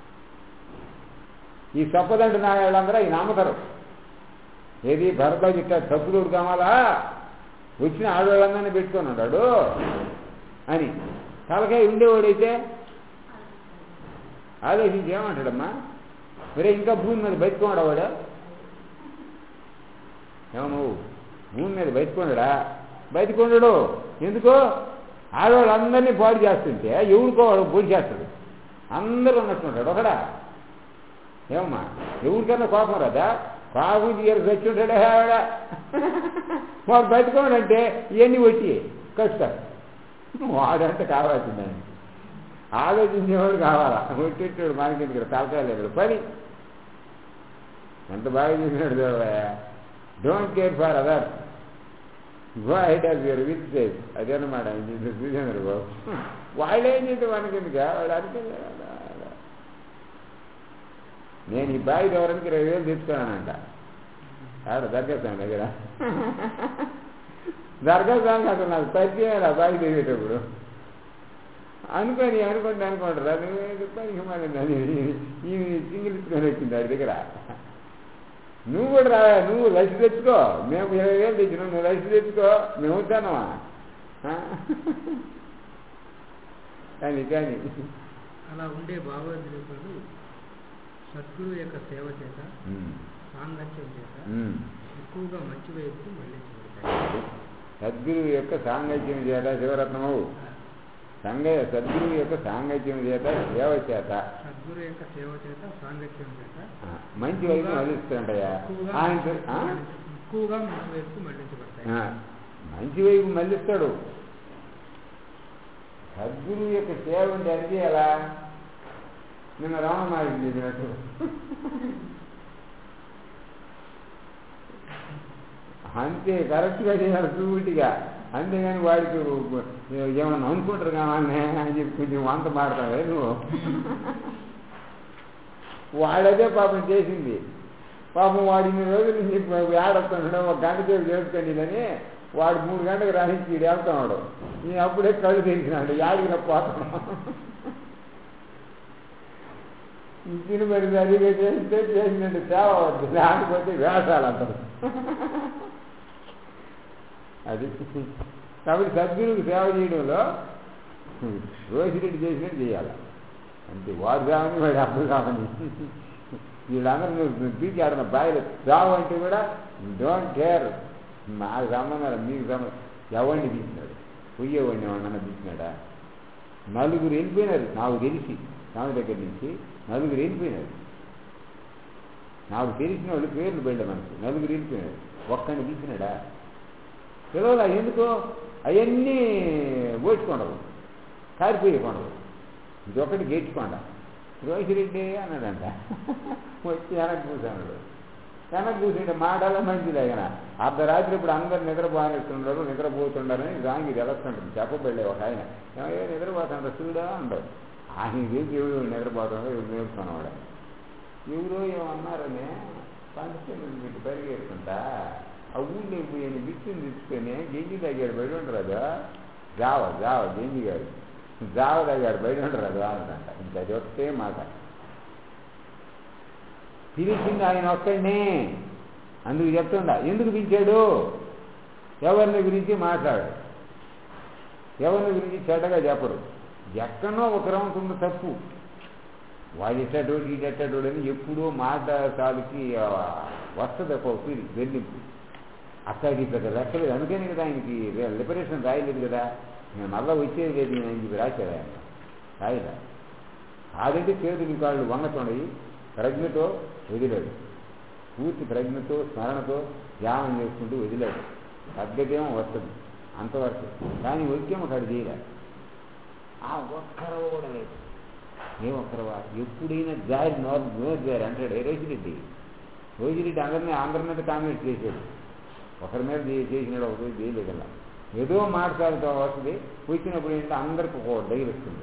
ఈ తప్పదంటు నా వాళ్ళందరూ ఈ నమ్ముతారు. ఏది భరత ఇట్లా తప్పుదోడు కావాలా, వచ్చిన ఆడవాళ్ళందరినీ పెట్టుకొని ఉంటాడు అని. తలకాయ ఉండేవాడైతే ఆలోచించి ఏమంటాడమ్మా, మరే ఇంకా భూమి మీద బయటకోడా వాడు? ఏమో భూమి మీద బయటకొండడా? బయటకొండడు. ఎందుకో ఆడవాళ్ళందరినీ బాడీ చేస్తుంటే ఎవరికో వాడు బోడి చేస్తాడు. అందరూ ఉన్నట్టుంటాడు ఒకడా. ఏమమ్మా ఎవరికన్నా కోపం రాదా? కాపు తీరు చచ్చుంటాడే ఆవిడ. వాడు బయటకోడంటే ఇవన్నీ వచ్చి కష్టాలు. వాడంటే కావాల్సిందని ఆలోచించేవాడు కావాలా. వచ్చేటాడు మనకి తలకాయలేడు పని. ఎంత బాగా చేసినాడు చూడవా. Don't care for others, go head of your with safe. అదేనమాట చూసాను బాబు. వాళ్ళేం చేస్తే మనకెందుకు, వాడు అనుకోలే. నేను ఈ బావి ఎవరికి ఇరవై వేలు తెచ్చుకున్నానంట ఆడ దర్గా స్వామి దగ్గర. దర్గా స్వామికి అసలు నాకు పరిచయం ఆ బావి తెగేటప్పుడు అనుకొని అనుకుంటే అనుకుంటారు. అది పనికి మళ్ళీ ఈ సింగిల్ ఇచ్చుకొని వచ్చింది వాడి దగ్గర. నువ్వు కూడా రా, నువ్వు లసి తెచ్చుకో, మేము ఇరవై వేలు తెచ్చినావు, నువ్వు లసి తెచ్చుకో, మేము వద్దానవా? కానీ కానీ అలా ఉండే భావోద్రేకులు సద్గురు యొక్క సేవ చేత, సాంగత్యం చేత ఎక్కువగా మంచి వైపుకు మళ్ళించబడతాయి. సద్గురువు యొక్క సాంగత్యం చేత శివరత్నము సంగ సద్గురువు యొక్క సాంగత్యం చేత సేవ చేత సద్గురు యొక్క సేవ చేత సాంగత్యం చేత మంచి వైపు మళ్ళిస్తుంటాయా? ఎక్కువగా మంచి వైపుకు మళ్ళించబడతాయి. మంచి వైపు మళ్ళిస్తాడు. సద్గురువు యొక్క సేవ అంటే అది ఎలా? నిన్న రామమారికి చెప్పినట్టు అంతే కరెక్ట్గా చేయాలి, సూటిగా. అంతేగాని వాడికి ఏమన్నా అనుకుంటారు కావాలనే అని చెప్పి కొంచెం వంత మాడతావే నువ్వు. వాడదే పాపం చేసింది. పాపం వాడి ఇన్ని రోజుల నుంచి ఆడొస్తున్నాడు, ఒక గంట సేపు చేసుకొని అని వాడు మూడు గంటలకు రాయించి వీడు వెళ్తున్నాడు. నేను అప్పుడే కళ్ళు తెరిచినాడు, యాడికి పోతున్నాడు. ఇచ్చిన మరి సరిగా చేస్తే చేసినట్టు సేవ అవుతుంది, లేకపోతే వేషాలు అంటారు. అది కాబట్టి సద్గురువుకి సేవ చేయడంలో రోహిరెడ్డి చేసినట్టు చేయాలి అంతే. వాడు కావని వాడు అప్పుడు కావని వీళ్ళందరూ నువ్వు పీకి ఆడిన బాయిలు రావు అంటే కూడా డోంట్ కేర్, నాకు సంబంధం మీకు సంబంధం. ఎవరిని తీసినాడు? పొయ్యేవాడిని ఎవరినన్నా తీసినాడా? నలుగురు వెళ్ళిపోయినారు నాకు తెలిసి, స్వామి దగ్గర నుంచి నలుగురు వెళ్ళిపోయినారు. నాకు తెలిసిన వాళ్ళు పేర్లు బయట మనసు నలుగురు వెళ్ళిపోయినారు. ఒక్కడిని తీసినాడా? పిలవలా. ఎందుకో అవన్నీ ఓడ్చుకోండవు, కారిపోయే కొండవు. ఇదొకటి గేట్కొండ. రోహిరెడ్డి అన్నాడంట. వచ్చి వెనక్కి కూర్చున్నాడు. వెనక్కి కూర్చుంటే మాటలా మంచిది ఆయన. అర్ధరాత్రి ఇప్పుడు అందరు నిద్రపోనిస్తున్నారు, నిద్రపోతుండారని దానికి తెలుస్తుంటుంది. చెప్పబడలే ఒక ఆయన ఏ నిద్రపోతుంటారు చూడా అంటారు. ఆయన తెలిసి ఎవరు నిద్రపోతుండో ఎవరు నేర్చుకున్నవాడు. ఎవరో ఏమన్నారని పంచం మీకు పరిగెడుతుంటా ఆ ఊళ్ళో పోయిన బిచ్చుని తెచ్చుకొని గెంజి తగ్గాడు బయట ఉండరాదు. జావ జావ గెంజి గారు జావ తగ్గాడు బయట ఉండరాదు అందంట. ఇంకా చెప్తే మాట పిలిచింది ఆయన ఒక్కడినే. అందుకు చెప్తుండా ఎందుకు పిలిచాడు, ఎవరిని గురించి మాట్లాడు, ఎవరిని గురించి చెడ్డగా చెప్పరు. ఎక్కడో ఒక రౌండ్ తప్పు, వాడు ఎట్టటోడు ఈడెట్టటోడు అని ఎప్పుడూ మాట సాలికి వస్తుంది ఒక ఫీల్ వెల్లింపు. అక్కడికి పెద్ద లెక్కలేదు. అందుకని కదా ఆయనకి లిబరేషన్ రాయలేదు కదా. నేను మళ్ళా వచ్చేది లేదు నేను అని చెప్పి రాశాడు ఆయన. రాయలే కాదంటే చేతులు కాళ్ళు వంగతుండయి. ప్రజ్ఞతో వదిలాడు, పూర్తి ప్రజ్ఞతో స్మరణతో ధ్యానం చేసుకుంటూ వదిలాడు. తగ్గదేమో వస్తుంది అంతవరకు. కానీ వచ్చేమో అక్కడ చేయలేదు. ఆ ఒక్కరవ కూడా లేదు. ఏ ఒక్కరవా ఎప్పుడైనా జారి నోరు నోరు జారి అంటాడు. ఏ రోజిరెడ్డి రోజిరెడ్డి అందరినీ అందరి మీద కామెంట్ చేశాడు. ఒకరి మీద చేసినాడు, ఒక రోజు చేయలేదల్లా. ఏదో మాట్లాడుతూ వస్తుంది. వచ్చినప్పుడు ఏంటంటే అందరికి ఒక దగ్గర వస్తుంది.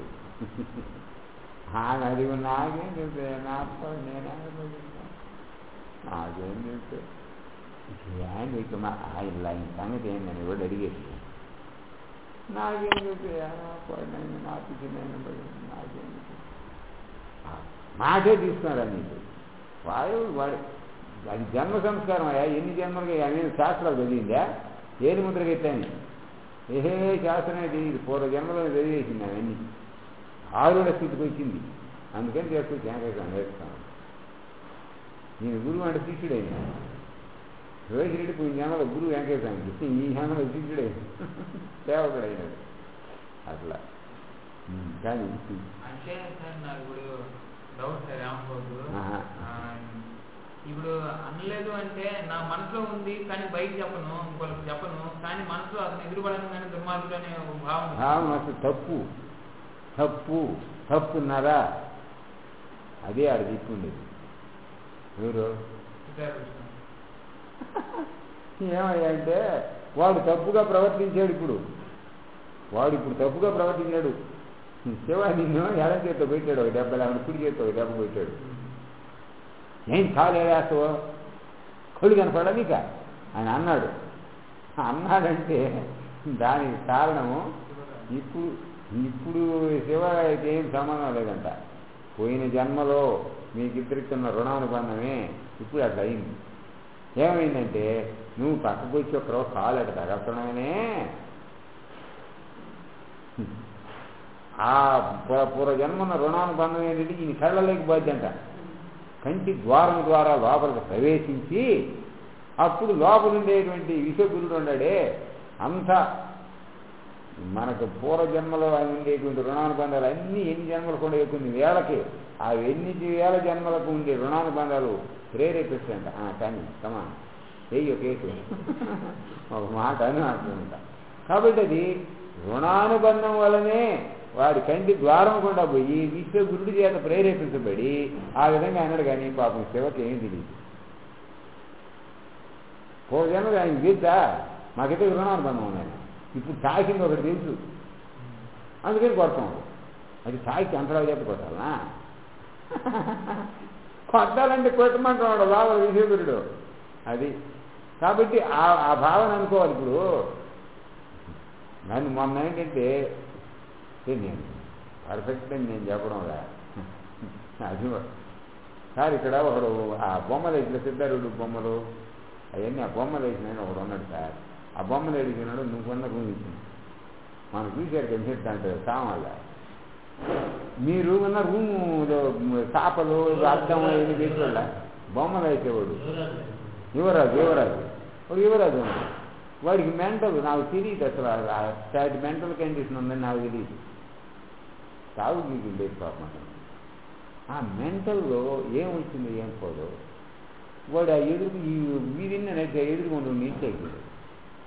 అది నాకేం చెప్తే నాకు నేనే నాకేం చెప్తే ఏం చెప్తే మా ఆయన ఆయన సంగతి ఏంటని ఎవరు అడిగేసి నాకేం చెప్తే నాకు నాకేం మాటే తీసుకున్నాడు. నీకు వాడు వాడు అది జన్మ సంస్కారం అయ్యా. ఎన్ని జన్మలుగా అనేది శాస్త్రాలు చదివిందా ఏది ముద్రగా ఎత్తాను ఏహే శాస్త్రం తెలియదు. పూర్వ జన్మలో చదివేసింది అవన్నీ. ఆరుడ స్థితికి వచ్చింది. అందుకని చేసుకొచ్చి వెంకటేశ్వరం నేర్చుకున్నాను. నేను గురువు అంటే శిష్యుడైనా. రోహిరెడ్డి పోయిన జన్మలో గురువు వెంకటేశ్వరానికి, ఈ జన్మలో శిష్యుడైనా సేవకుడైనాడు అట్లా. కానీ అంటే సార్ నాకు ఇప్పుడు డౌట్ సార్ రామబాబు, ఇప్పుడు అనలేదు అంటే నా మనసులో ఉంది కానీ బయట చెప్పను, ఇంకొకరికి చెప్పను. కానీ మనసులో అతను ఎదురుపడను కానీ దుర్మార్గుడు అనే భావన భావన అసలు తప్పు తప్పు తప్పున్నారా అదే ఆడ చెప్పుండేది. ఎవరు ఏమయ్యా అంటే వాడు తప్పుగా ప్రవర్తించాడు. ఇప్పుడు వాడు ఇప్పుడు తప్పుగా ప్రవర్తించాడు. శివ నిన్ను ఎడం చేతితో పెట్టాడు ఒక దెబ్బ, లేకుండా కుడి చేతితో ఒక దెబ్బ పెట్టాడు. ఏం కాలు వేస్తావో కొడు కనపడా నీక ఆయన అన్నాడు. అన్నాడంటే దానికి కారణము ఇప్పుడు ఇప్పుడు శివకి ఏం సంబంధం లేదంట. పోయిన జన్మలో మీకిద్దరికున్న రుణానుబంధమే ఇప్పుడు అట్లా అయింది. ఏమైందంటే నువ్వు పక్కకు వచ్చి ఒకరో కాలు అట్ట తగలటమే ఆ పూర్వజన్మన్న రుణానుబంధం ఏంటంటే ఈయన కళ్ళలోకి బాధ్యంట. కంటి ద్వారం ద్వారా లోపలికి ప్రవేశించి అప్పుడు లోపలుండేటువంటి విశ్వగురుడు ఉన్నాడే అంతా మనకు పూర్వజన్మలో ఉండేటువంటి రుణానుబంధాలు అన్నీ ఎన్ని జన్మలకు ఉండే కొన్ని వేలకి ఆ ఎన్ని వేల జన్మలకు ఉండే రుణానుబంధాలు ప్రేరేపిస్తాయంట. కానీ కమా చెయ్యి కేసు ఒక మాట అని అంటుంట. కాబట్టి అది రుణానుబంధం వలనే వాడి కంటి ద్వారం కూడా పోయి విశ్వగురుడి చేత ప్రేరేపించబడి ఆ విధంగా అన్నాడు. కానీ పాపం శివకి ఏమి తెలియదు. పూర్వజన్మగా ఆయన తెలుసా మాకైతే రుణానుబంధం ఉన్నాయి. ఇప్పుడు తాకింది ఒకటి తెలుసు, అందుకని కొడతాం. అది తాకి అంతరావు చేత కొట్టాలనా? కొట్టాలంటే కొట్టమంటున్నాడు లోపల విశ్వగురుడు. అది కాబట్టి ఆ ఆ భావన అనుకోవాలి. ఇప్పుడు నన్ను మొన్న ఏంటంటే నేను పర్ఫెక్ట్ అని నేను చెప్పడం అది సార్ ఇక్కడ ఒకడు ఆ బొమ్మలు వేసిన సిద్ధారుడు బొమ్మలు అవన్నీ ఆ బొమ్మలు వేసిన ఒకడు ఉన్నాడు సార్. ఆ బొమ్మలు వేసినాడు నువ్వున్న రూమ్ ఇచ్చింది. మనం చూశారు కదా అంటే సామాన్ల మీ రూమ్ ఉన్న రూములో చాపలు అర్థం అవన్నీ వేసేవాళ్ళ బొమ్మలు వేసేవాడు యువరాజు యువరాజు ఒక యువరాజు ఉన్నాడు. వాడికి మెంటల్ నాకు తెలియదు అసలు స్టాట్ మెంటల్ కండిషన్ ఉందని నాకు తెలియదు. సాగు మీకు లేదు పాపం. ఆ మెంటల్లో ఏమొచ్చింది ఏం పోదు. వాడు ఆ ఎదురు ఈ వీధిని నడిచి ఎదురుకుండా నీళ్ళు అయిపోయాడు.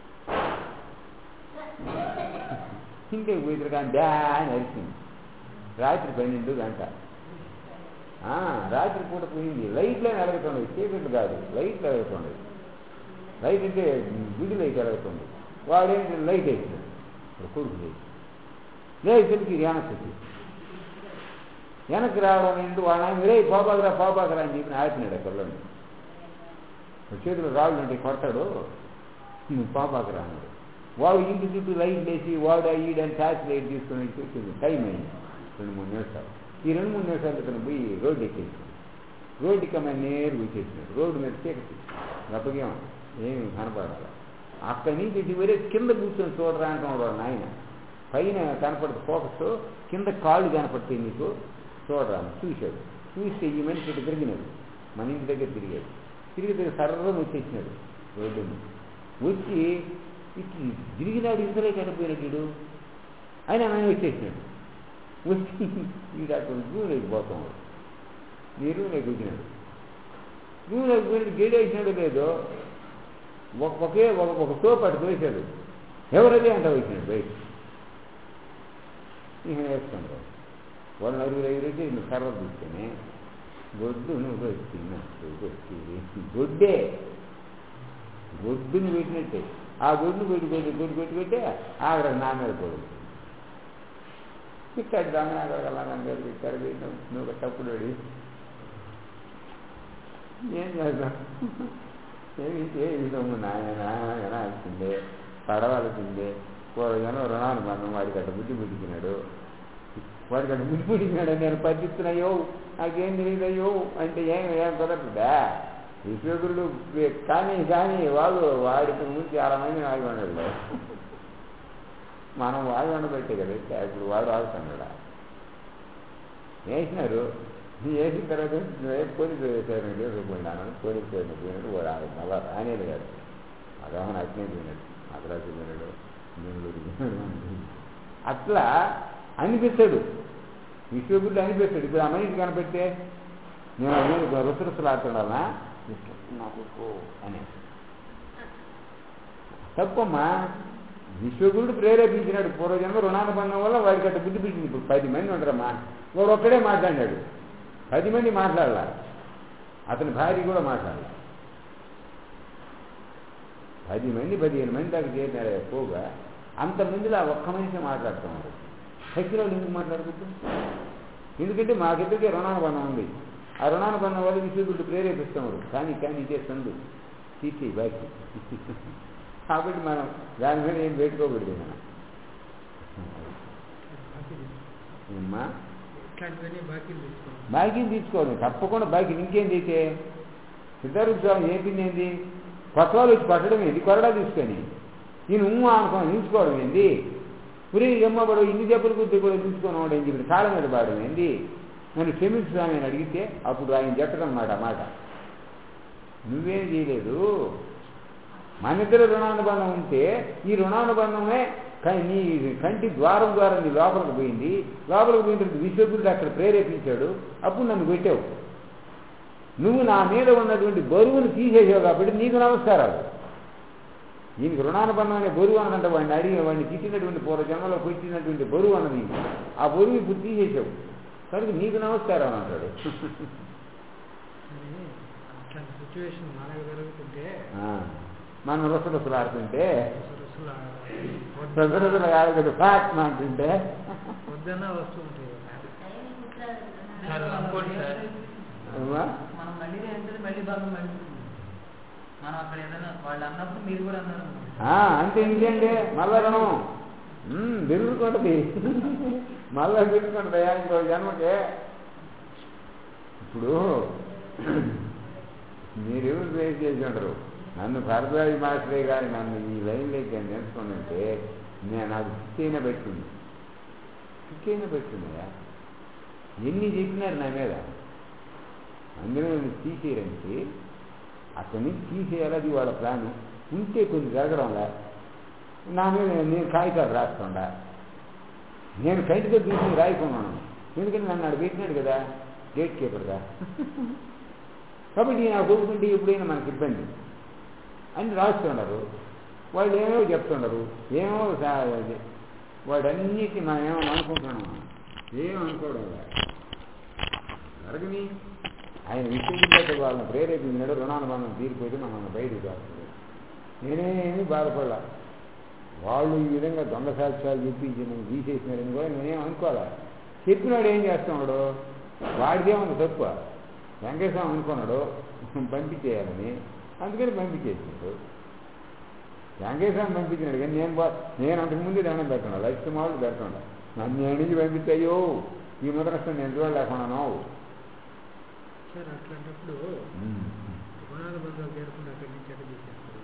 ఇంటికి పోయిద్దరు కానీ డా అని అరిచింది. రాత్రి పన్నెండు గంట రాత్రి పూట పోయింది. లైట్లో వెలుగుతుండదు, చీకట్లు కాదు, లైట్లు వెలుగుతుండదు. లైట్ అంటే గుడి లైట్ వెలుగుతుంది. వాడేంటి లైట్ వేసినాడు, కొడుకు లేచి లేచికి వెనక్కి వచ్చి వెనక్కి రావడం ఏంటి, వాడు ఆయన రే పోబాకరా పోబాకరా అని చెప్పి ఆపినాడు ఆ పిల్లని. చేతులు రాళ్ళు అంటే కొడతాడు, నువ్వు పోబాకరా అన్నాడు. వాడు ఇంటి చుట్టూ లైట్ వేసి వాడు ఈడని టార్చ్ లైట్ తీసుకుని వచ్చింది. టైం అయింది రెండు మూడు నిమిషాలు. ఈ రెండు మూడు నిమిషాలు ఇతను పోయి రోడ్డు ఎక్కేసాడు. రోడ్డుకి అమ్మాయి నేరుగా వచ్చేసినాడు. రోడ్డు మీద చీకటి గప్పగేం ఏమి కనపడాలి. అక్కడి నుంచి ఇటు వేరే కింద కూర్చొని చూడరా అంటున్నాడు వాడు నాయన. పైన కనపడదు ఫోకస్, కింద కాళ్ళు కనపడితే నీకు చూడరా చూశాడు. చూస్తే ఈ మనిషి ఇటు తిరిగినాడు, మన ఇంటి దగ్గర తిరిగాడు. తిరిగితే సర్రం వచ్చేసినాడు రోడ్డు మీద. వచ్చి ఇటు తిరిగినాడు, ఇంతలో కనిపోయినట్టు ఆయన ఆయన వచ్చేసినాడు. వచ్చి వీడు అక్కడ రూమ్ లేకపోతున్నాడు. నీ రూమ్ లేక వచ్చినాడు. రూమ్ లేకపోయినట్టు గేట్ వేసినాడు లేదో, ఒకే ఒక ఒక సోపు అటు వేసాడు. ఎవరదే అంట వచ్చినాడు బయట. ఇక వేసుకుంటాడు వాళ్ళు నలుగురు ఐదురైతే నువ్వు కర్ర తీసుకొని గొడ్డు నువ్వు వచ్చినా వచ్చి గొడ్డే గొడ్డుని పెట్టినట్టే. ఆ గొడ్డును పెట్టి పెట్టి గొడ్డు పెట్టి పెట్టే ఆగ్ర నా మీద పడు ఇక్కడి దాని ఇక్కడికి నువ్వు తప్పుడు ఏం చేద్దాం, ఏమి ఏమి నాయన వినాల్సిందే, పడవలసిందే. పూర్వజనం రుణాను మనం వాడికి అట్ట బుద్ధి పుట్టించినాడు, వాడికి అట్ట బుద్ధి పుట్టించినాడు. నేను పట్టిస్తున్నాయో నాకేం తెలియదయ్యో అంటే ఏం ఏం కుదరదా. విశ్వగురుడు కానీ కానీ వాళ్ళు వాడికి ముందు చాలా మంది వాయుగొండలు మనం వాయుగొండ పెట్టే కదా. ఇప్పుడు వాడు వాడుతున్నాడా వేసినారు. వేసిన తర్వాత పోలీసు వేసారు పోయినాను. పోలీసు పోయిన పోయినట్టు వాడు అలా అనేది కాదు. అదోహన అట్నే పోయినాడు, మద్రాసు పోయినాడు, బెంగళూరు పోయినాడు. అట్లా అనిపిస్తాడు విశ్వగురుడు అనిపిస్తాడు. ఇప్పుడు ఆ మనిషి కనిపెడితే నేను రుసరుసలు ఆడుతున్నానా నాకు అని తప్పమ్మా. విశ్వగురుడు ప్రేరేపించినాడు. పూర్వజన్మ రుణానుబంధం వల్ల వాడికి అట్ట బుద్ధి పెట్టింది. ఇప్పుడు పది మంది ఉంటారమ్మా, వాడు ఒక్కడే మాట్లాడినాడు. పది మంది మాట్లాడాల, అతని భార్య కూడా మాట్లాడాల. పది మంది పదిహేను మంది దాకా చేరినారు ఎక్కువగా. అంతమందిలో ఆ ఒక్క మనిషి మాట్లాడుతున్నారు. శక్తిలో ఎందుకు మాట్లాడుకుంటూ? ఎందుకంటే మాకిద్దరికీ రుణానుబంధం ఉంది. ఆ రుణానుబంధం వల్ల విశ్వగురుడు ప్రేరేపిస్తున్నాడు. కానీ కానీ ఇదే సందు తీసి బాకి కాబట్టి మనం దాని మీద ఏం పెట్టుకోకూడదు. మనం అమ్మా బాకీని తీసుకోవడం తప్పకుండా. బాకీని ఇంకేం చేసే సిద్ధార్థ స్వామి చెప్పింది ఏంది, కొత్త వాళ్ళు వచ్చి పట్టడం ఏంది, కొరడా తీసుకొని నేను ఉమ్మ అనుకోని నిలుచుకోవడం ఏంది, పురి ఎమ్మబడు ఇన్ని దెబ్బలు గుర్తు కూడా నిలుచుకొని వాడు ఏం చెప్పి కాళ్ళ మీద పాడడం ఏంది, నన్ను క్షమించు స్వామి అని అడిగితే అప్పుడు ఆయన చెప్పడన్నమాట మాట. నువ్వేం చేయలేదు, మన ఇద్దరు రుణానుబంధం ఉంటే ఈ రుణానుబంధమే నీ కంటి ద్వారం ద్వారా నీ లోపలికి పోయింది. లోపలికి పోయిన తర్వాత విశ్వగురుడు అక్కడ ప్రేరేపించాడు. అప్పుడు నన్ను పెట్టావు. నువ్వు నా మీద ఉన్నటువంటి బరువును తీసేసావు కాబట్టి నీకు నమస్కారాలు. ఈయనకి రుణానుబంధం అనే బరువు అన్నదంట. వాడిని అడిగి వాడిని తిట్టినటువంటి పూర్వజన్మలో పెట్టినటువంటి బరువు అన్నది. ఆ బరువు ఇప్పుడు తీసేసావు కనుక నీకు నమస్కారం అంటాడు. మనం రుసరుసలు ఆడుతుంటే రుసరుసలు ఆడగదు ఫ్యాక్ట్ అంటుంటే వద్దన్నా వస్తూ ఉంటాయి. అంతే ఇంకేంటి మళ్ళా రుణం తిరుగుకుంటది, మళ్ళా తిరుగుకుంటుంది ఇంకో జన్మకే. ఇప్పుడు మీరెవరు ఫేస్ చేసి ఉంటారు. నన్ను భరద్వాజ మాస్టరే కానీ నన్ను ఈ లైన్లోకి నేను నేర్చుకుంటే నేను నాకు సిక్కైనా పెట్టింది సిక్కైనా పెట్టిందా ఎన్ని చెప్పినారు నా మీద. అందులో నన్ను తీసేయడానికి అక్కడి నుంచి తీసేయాలది వాళ్ళ ప్లాను. ఉంటే కొంచెం జరగడంలా నా మీద నేను కాగితాలు రాస్తుండా. నేను కంటితో తీసుకుని రాయికున్నాను. ఎందుకంటే నన్ను అక్కడ పెట్టినాడు కదా గేట్ కీపర్గా. కాబట్టి నాకు ఒప్పుకుంటే ఎప్పుడైనా మనకి ఇబ్బంది అని రాస్తున్నారు. వాళ్ళు ఏమో చెప్తున్నారు, ఏమో వాడన్నిటి మనం ఏమో అనుకుంటున్నాం. ఏం అనుకోవడం జరగని ఆయన విశ్వవిద్యాలయ వాళ్ళని ప్రేరేపించినాడు, రుణానుబంధం తీరిపోతే మమ్మల్ని బయటకు రాస్తుంది. నేనేమి బాధపడలా. వాళ్ళు ఈ విధంగా దొంగ సాక్ష్యాలు చెప్పి నన్ను తీసేసినారని కూడా నేనేం అనుకోలే. చెప్పినాడు ఏం చేస్తున్నాడు, వాడిదేమన్నా తక్కువ. వెంకటేశ్వరం అనుకున్నాడు పంపించేయాలని, అందుకని పంపించేసినాడు. వెంకటేశ్వరం పంపించినాడు కానీ నేను బా నేను అంతకుముందు దండం పెట్టండా, లక్ష మాటలు పెట్టండా. నన్ను అడిగి పంపించాయో ఈ ముద్రష్టం నేను చూడలేకున్నాను. సార్ అట్లాంటప్పుడు రుణాల బంధాలు చేరుకుంటే అక్కడి నుంచి ఎక్కడ తీసేస్తారు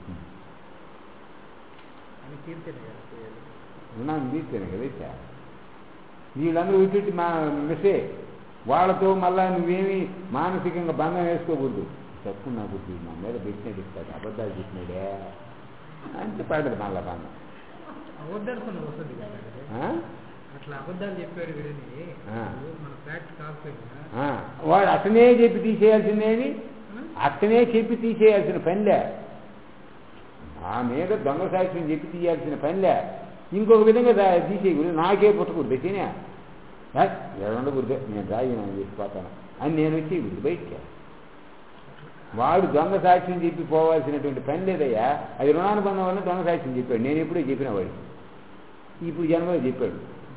అని తీర్తేనే కదా రుణాన్ని తీర్తేనే కదా ఇచ్చా. వీళ్ళందరూ ఇటు మా మిస్సే వాళ్ళతో మళ్ళా నువ్వేమి మానసికంగా బంధం వేసుకోకూడదు. తప్పు నాకు నా మీద పెట్టినాడు ఇస్తాడు, అబద్ధాలు చెప్పినాడే అంటే పడదు మళ్ళా బంధం. అబద్ధాలు వస్తుంది కదా, అట్లా అబద్ధాలు చెప్పాడు వీడని మన ఫ్యాక్ట్ కాకపోయినా వాడు అతనే చెప్పి తీసేయాల్సిందేమి, అతనే చెప్పి తీసేయాల్సిన పనిలే. నా మీద దొంగ సాక్ష్యం చెప్పి తీయాల్సిన పనిలే. ఇంకొక విధంగా తీసేయకూడదు, నాకే పుట్టకూడదు తినే ఉండకూడదు, నేను రాయినాను చెప్పిపోతాను అని నేను వచ్చి బయటికి. వాడు దొంగ సాక్ష్యం చెప్పి పోవాల్సినటువంటి పని లేదయ్యా. అది రుణానుబంధం వల్ల దొంగ సాక్ష్యం చెప్పాడు. నేను ఎప్పుడూ చెప్పిన వాడికి ఇప్పుడు జన్మలో చెప్పాడు.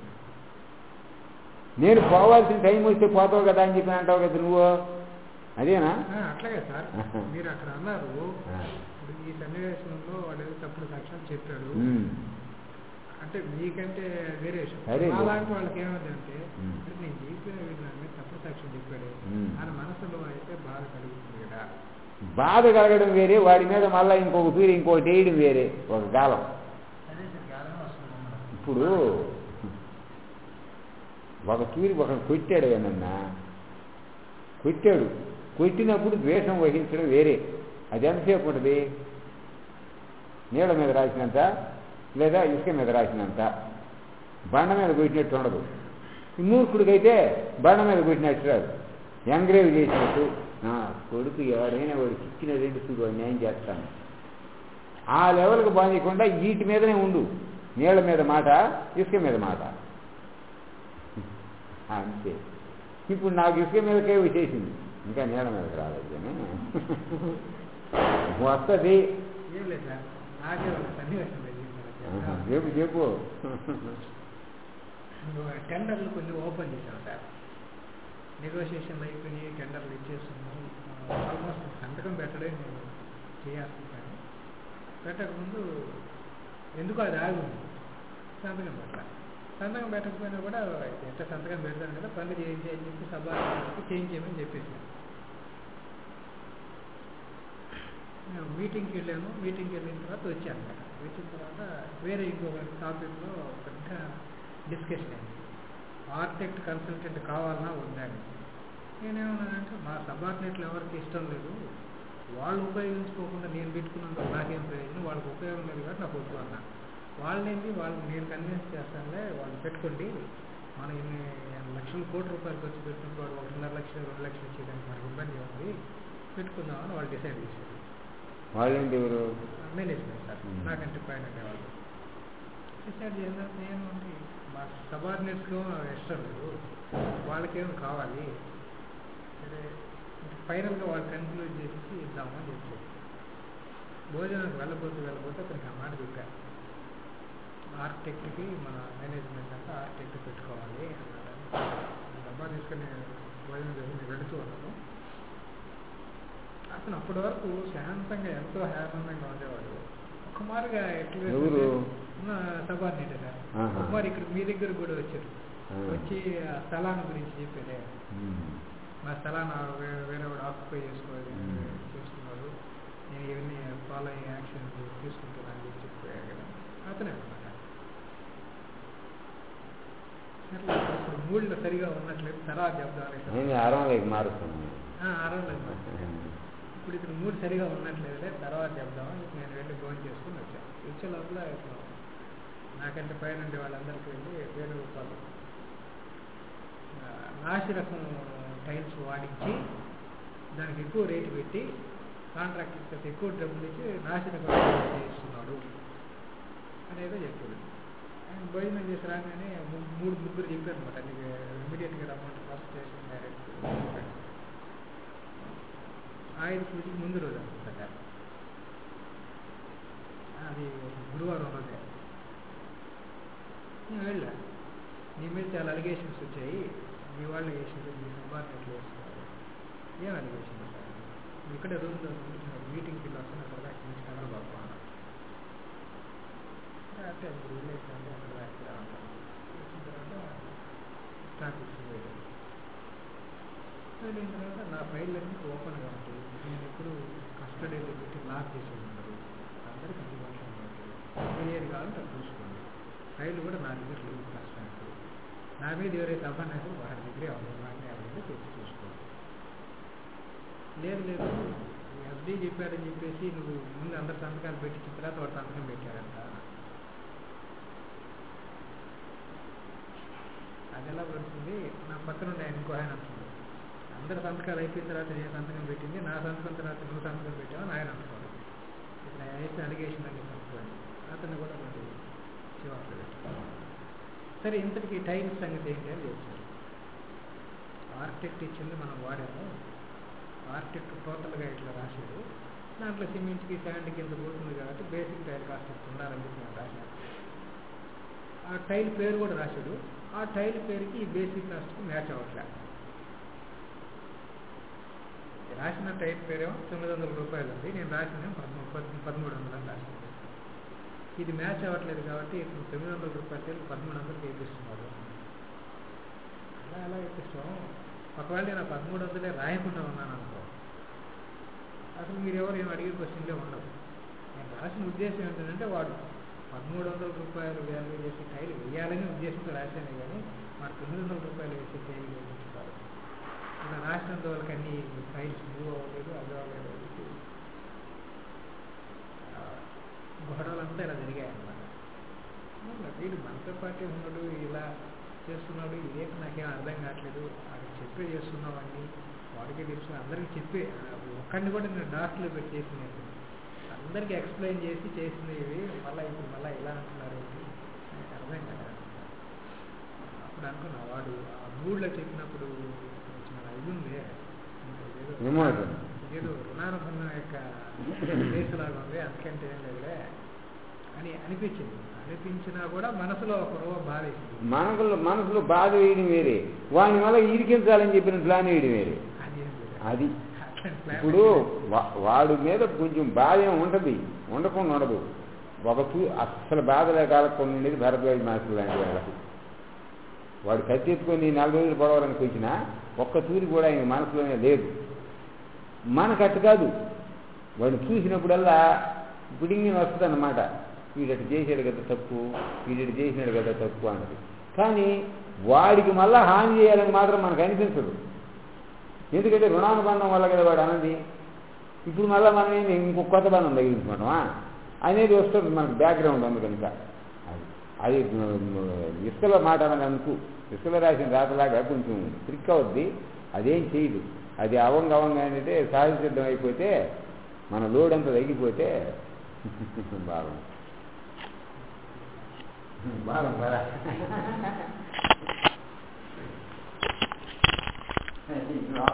నేను పోవాల్సిన టైం వస్తే పోతావు కదా అని చెప్పిన అంటావు కదా నువ్వు, అదేనా? అట్లాగే సార్ మీరు అక్కడ అన్నారు. ఈ సన్నివేశంలో వాడు తప్పుడు సాక్ష్యాలు చెప్పాడు అంటే మీకంటే వేరే విషయం. అలాంటి వాళ్ళకి ఏమైందంటే నేను చెప్పిన విధాన్ని తప్పుడు సాక్ష్యం చెప్పాడు ఆయన మనసులో అయితే బాధ కలుగుతుంది కదా. బాధ కలగడం వేరే, వాడి మీద మళ్ళీ ఇంకొక తూరి ఇంకొకటి వేయడం వేరే ఒక కాలం. ఇప్పుడు ఒక తూరి ఒకడు కొట్టాడు ఏమన్నా, కొట్టాడు కొట్టినప్పుడు ద్వేషం వహించడం వేరే. అది ఎంతసేపు ఉంటుంది? నీళ్ళ మీద రాసినంత లేదా ఇసుక మీద రాసినంత. బండ మీద కొట్టినట్టు ఉండదు. మూర్ఖుడికైతే బండ మీద కొట్టినట్టు రాదు, ఎంగ్రేవ్ చేసినట్టు. కొడుకు ఎవరైనా వాడు చిక్కిన రెండు చూడు న్యాయం చేస్తాను ఆ లెవెల్కి బాధించకుండా వీటి మీదనే ఉండు. నీళ్ళ మీద మాట, ఇసుక మీద మాట అంతే. ఇప్పుడు నాకు ఇసుక మీదకే వచ్చేసింది, ఇంకా నీళ్ళ మీదకి రాలేదు కానీ వస్తుంది. చెప్పు చెప్పు టెండర్లు కొన్ని ఓపెన్ చేశాం సార్, నెగోషియేషన్లు అయిపోయినాయి, టెండర్లు ఇచ్చేస్తున్నాం. ఆల్మోస్ట్ సంతకం పెట్టడే నేను చేయాల్సింది. కానీ పెట్టకముందు ఎందుకు అది ఆగుంది, సంతకం పెట్టాలి. సంతకం పెట్టకపోయినా కూడా ఎంత సంతకం పెడతాను కదా పనులు చేయించి అని చెప్పి సభకి చేయించేయమని చెప్పేసాను. మీటింగ్కి వెళ్ళాను. మీటింగ్కి వెళ్ళిన తర్వాత వచ్చాను కదా. వచ్చిన తర్వాత వేరే ఇంకొక టాపిక్లో పెద్ద డిస్కషన్ అయింది. ఆర్కిటెక్ట్ కన్సల్టెంట్ కావాలన్నా ఉందని. నేనేమన్నానంటే మా సబార్డినేట్లు ఎవరికి ఇష్టం లేదు, వాళ్ళు ఉపయోగించుకోకుండా నేను పెట్టుకున్నందుకు నాకేం ప్రయోజనం, వాళ్ళకి ఉపయోగం లేదు కాబట్టి నాకు వద్దు అన్నా. వాళ్ళేంటి వాళ్ళు నేను కన్విన్స్ చేస్తానులే, వాళ్ళు పెట్టుకోండి, మనం ఇన్ని లక్షల కోట్ల రూపాయలు ఖర్చు పెట్టుకుంటే వాడు ఒకటిన్నర లక్షలు రెండు లక్షలు ఇచ్చేదానికి మనకు ఇబ్బంది ఉంది, పెట్టుకుందామని వాళ్ళు డిసైడ్ చేశారు. వాళ్ళేంటి ఎవరు? మేనేజ్మెంట్ సార్, నాకంటే పైన వాళ్ళు డిసైడ్ చేసిన. నేను మా సబార్డినేట్స్లో ఇష్టం లేదు, వాళ్ళకేమో కావాలి, సరే ఫైనల్గా వాళ్ళు కన్క్లూడ్ చేసి ఇద్దామని చెప్పి భోజనానికి వెళ్ళబోతూ వెళ్ళబోతే అతనికి ఆ మాట చెప్పారు. ఆర్కిటెక్ట్కి మన మేనేజ్మెంట్ అంతా ఆర్కిటెక్ట్ పెట్టుకోవాలి అన్నారు. డబ్బా తీసుకొని భోజనం చేసి వెళుతూ ఉన్నాను. అతను అప్పటి వరకు శాంతంగా ఎంతో ఆనందంగా ఉండేవాడు. ఒక మారుగా ఎట్లా సబార్డినేట్ సార్, ఒక మారు ఇక్కడ మీ దగ్గర కూడా వచ్చారు. వచ్చి ఆ స్థలాన్ని గురించి చెప్పేదే, మా స్థలాన్ని వేరే వాడు ఆక్యుపై చేసుకోవాలి చేస్తున్నాడు, నేను ఇవన్నీ ఫాలో అయ్యే యాక్షన్ తీసుకుంటున్నాను అని చెప్పాడు కదా. అతనే అనమాట. అట్లా ఇప్పుడు మూడులో సరిగా ఉన్నట్లేదు తర్వాత చెప్తాను అరవైకి మారుతున్నాను. అరవలేదు ఇప్పుడు ఇక్కడ మూడు సరిగా ఉన్నట్లేదే తర్వాత చెప్దామని నేను వెళ్ళి ఫోన్ చేసుకుని వచ్చాను. వచ్చే లోపల ఇప్పుడు నాకంటే పైన ఉండే వాళ్ళందరికీ వెళ్ళి వేరే రూపాయలు నాసి రకం టైల్స్ వాడించి దానికి ఎక్కువ రేటు పెట్టి కాంట్రాక్టర్కి ఎక్కువ డబ్బులు ఇచ్చి నాసి రకం చేయిస్తున్నాడు అనేదో చెప్పాడు. ఆయన భోజనం చేసి రాగానే ము- మూడు ముగ్గురు చెప్పారు అనమాట నీకు ఇమీడియట్గా రమ్మంటే ఫస్ట్ స్టేషన్ డైరెక్ట్ ఆయుధ పూజకి ముందు రోజు అనుకుంటా అది గురువారం రోజే నేను వెళ్ళా నీ మీద చాలా అలిగేషన్స్ వచ్చాయి మీ వాళ్ళు వేసారు మీ సంపాదనట్లు వేస్తున్నారు ఏం అలిగేషన్ సార్ నువ్వు ఇక్కడే రూమ్ మీటింగ్కి వెళ్ళి వస్తున్నా కదా అక్కడి నుంచి కలర్ బాబు అంటే మీరు వెళ్ళేసాను అక్కడ వ్యాఖ్య వచ్చిన తర్వాత ట్రాఫిక్ వెళ్ళిన తర్వాత నా ఫైళ్ళన్నీ ఓపెన్గా ఉంటాయి నేను ఎప్పుడు కస్టడీలో పెట్టి లాక్ చేసేది ఉండదు అందరికీ అందుబాటులో ఉంటుంది ఏది కావాలంటే అది చూసుకోండి ఫైల్ కూడా నా దగ్గర లేవు ప్రస్తుతానికి నా మీద ఎవరైతే అవ్వలేదు వాడి దగ్గరే అవ్వాలి అవన్నీ తెచ్చి చూసుకోండి లేదు లేదు ఎస్డీ చెప్పాడని చెప్పేసి నువ్వు ముందు అందరు సంతకాలు పెట్టించిన తర్వాత వాడు సంతకం పెట్టాడంట అది ఎలా పడుతుంది నా పక్కన ఉండే ఆయన ఇంకో ఆయన అంటుంది అందరు సంతకాలు అయిపోయిన తర్వాత నేను సంతకం పెట్టింది నా సంతకం తర్వాత నువ్వు సంతకం పెట్టావని ఆయన అంటున్నాడు ఇక్కడ అయితే అలిగేషన్ అని సంతకం అతను కూడా మరి చివాట్లు పెట్టాను సరే ఇంతటికి టైల్స్ సంగతి ఏంటి అని చేశారు ఆర్కిటెక్ట్ ఇచ్చింది మనం వాడాము ఆర్కిటెక్ట్ టోటల్గా ఇట్లా రాశాడు దాంట్లో సిమెంట్కి శాండ్కి ఇంత పోతుంది కాబట్టి బేసిక్ టైల్ కాస్ట్ ఇంత ఉండాలని చెప్పి నేను రాశాను ఆ టైల్ పేరు కూడా రాశాడు ఆ టైల్ పేరుకి ఈ బేసిక్ కాస్ట్కి మ్యాచ్ అవ్వట్లేదు రాసిన టైల్ పేరేమో తొమ్మిది వందల రూపాయలు ఉంది నేను రాసిన పదమూడు పదమూడు వందలని రాసింది ఇది మ్యాచ్ అవ్వట్లేదు కాబట్టి ఇప్పుడు తొమ్మిది వందల రూపాయలు పదమూడు వందలు వేపిస్తున్నారు అలా ఎలా వేపిస్తాం ఒకవేళ నేను ఆ పదమూడు వందలే రాయకుండా ఉన్నాను అనుకో అసలు మీరు ఎవరు ఏం అడిగే క్వశ్చన్లే ఉండవు నేను రాసిన ఉద్దేశం ఏంటంటే వాడు పదమూడు వందల రూపాయలు వాల్యూ చేసి టైల్ వేయాలని ఉద్దేశంతో రాశానే కానీ వాడు తొమ్మిది వందల రూపాయలు వేసి టైల్ వేయించుతారు ఇలా రాసినంత వాళ్ళకి అన్ని ఫైల్స్ మూవ్ అవ్వలేదు అది అవ్వలేదు గొడవలంతా ఇలా జరిగాయన్నమాట వీడు మనతో పాటే ఉన్నాడు ఇలా చేస్తున్నాడు ఇదేంటి నాకేం అర్థం కావట్లేదు అది చెప్పే చేస్తున్నావు వాడికి తెలుసు అందరికీ చెప్పే ఒక్కడిని కూడా నేను డాక్టర్లో పెట్టి చేసినది అందరికీ ఎక్స్ప్లెయిన్ చేసి చేసినవి మళ్ళీ ఇప్పుడు మళ్ళీ ఇలా అంటున్నారు నాకు అర్థం కదా అప్పుడు అనుకున్నా వాడు ఆ మూడ్లో చెప్పినప్పుడు వచ్చిన ఇది ఉంది ఏదో ఏదో రుణానుబంధం యొక్క కేసులాగా ఉంది అందుకంటే ఏం లేదులే అని అనిపించింది అనిపించినా కూడా మనసులో ఒక రూప బాధ వేసింది మనసులో మనసులో బాధ వేయడం వేరే వాని వల్ల ఈరికించాలని చెప్పిన ప్లాన్ వేయడం వేరే అది ఇప్పుడు వాడు మీద కొంచెం బాధ ఉంటుంది ఉండకుండా ఉండదు ఒక తూ అస్సలు బాధలే కాలకుండా ఉండేది భరద్వాజ మాస్టర్ లాంటి వాళ్ళకి వాడు కత్తెత్తుకొని నాలుగు రోజులు పడవాలని కూర్చున్నా ఒక్క తూరి కూడా ఆయన మనసులోనే లేదు మనకు అట్టు కాదు వాడిని చూసినప్పుడల్లా బిడింగి వస్తుంది అన్నమాట వీడటు చేసాడు కదా తప్పు వీడటు చేసినాడు కదా తప్పు అన్నది కానీ వాడికి మళ్ళా హాని చేయాలని మాత్రం మనకు అనిపించదు ఎందుకంటే రుణానుబంధం వల్ల కదా వాడు అన్నది ఇప్పుడు మళ్ళీ మనం ఇంకొక కొత్త బంధం తగిలించుకుంటామా అనేది వస్తుంది మనకు బ్యాక్గ్రౌండ్ ఉంది కనుక అది అది ఇసుకలో మాట అన్నదందుకు ఇసుకలో రాసిన రాతలాగా కొంచెం ట్రిక్ అవుద్ది అదేం చేయదు అది అవంగ అవంగా అంటే సహజ సిద్ధం అయిపోతే మన లోడ్ అంతా తగ్గిపోతే బాగుంది బాగుంది కదా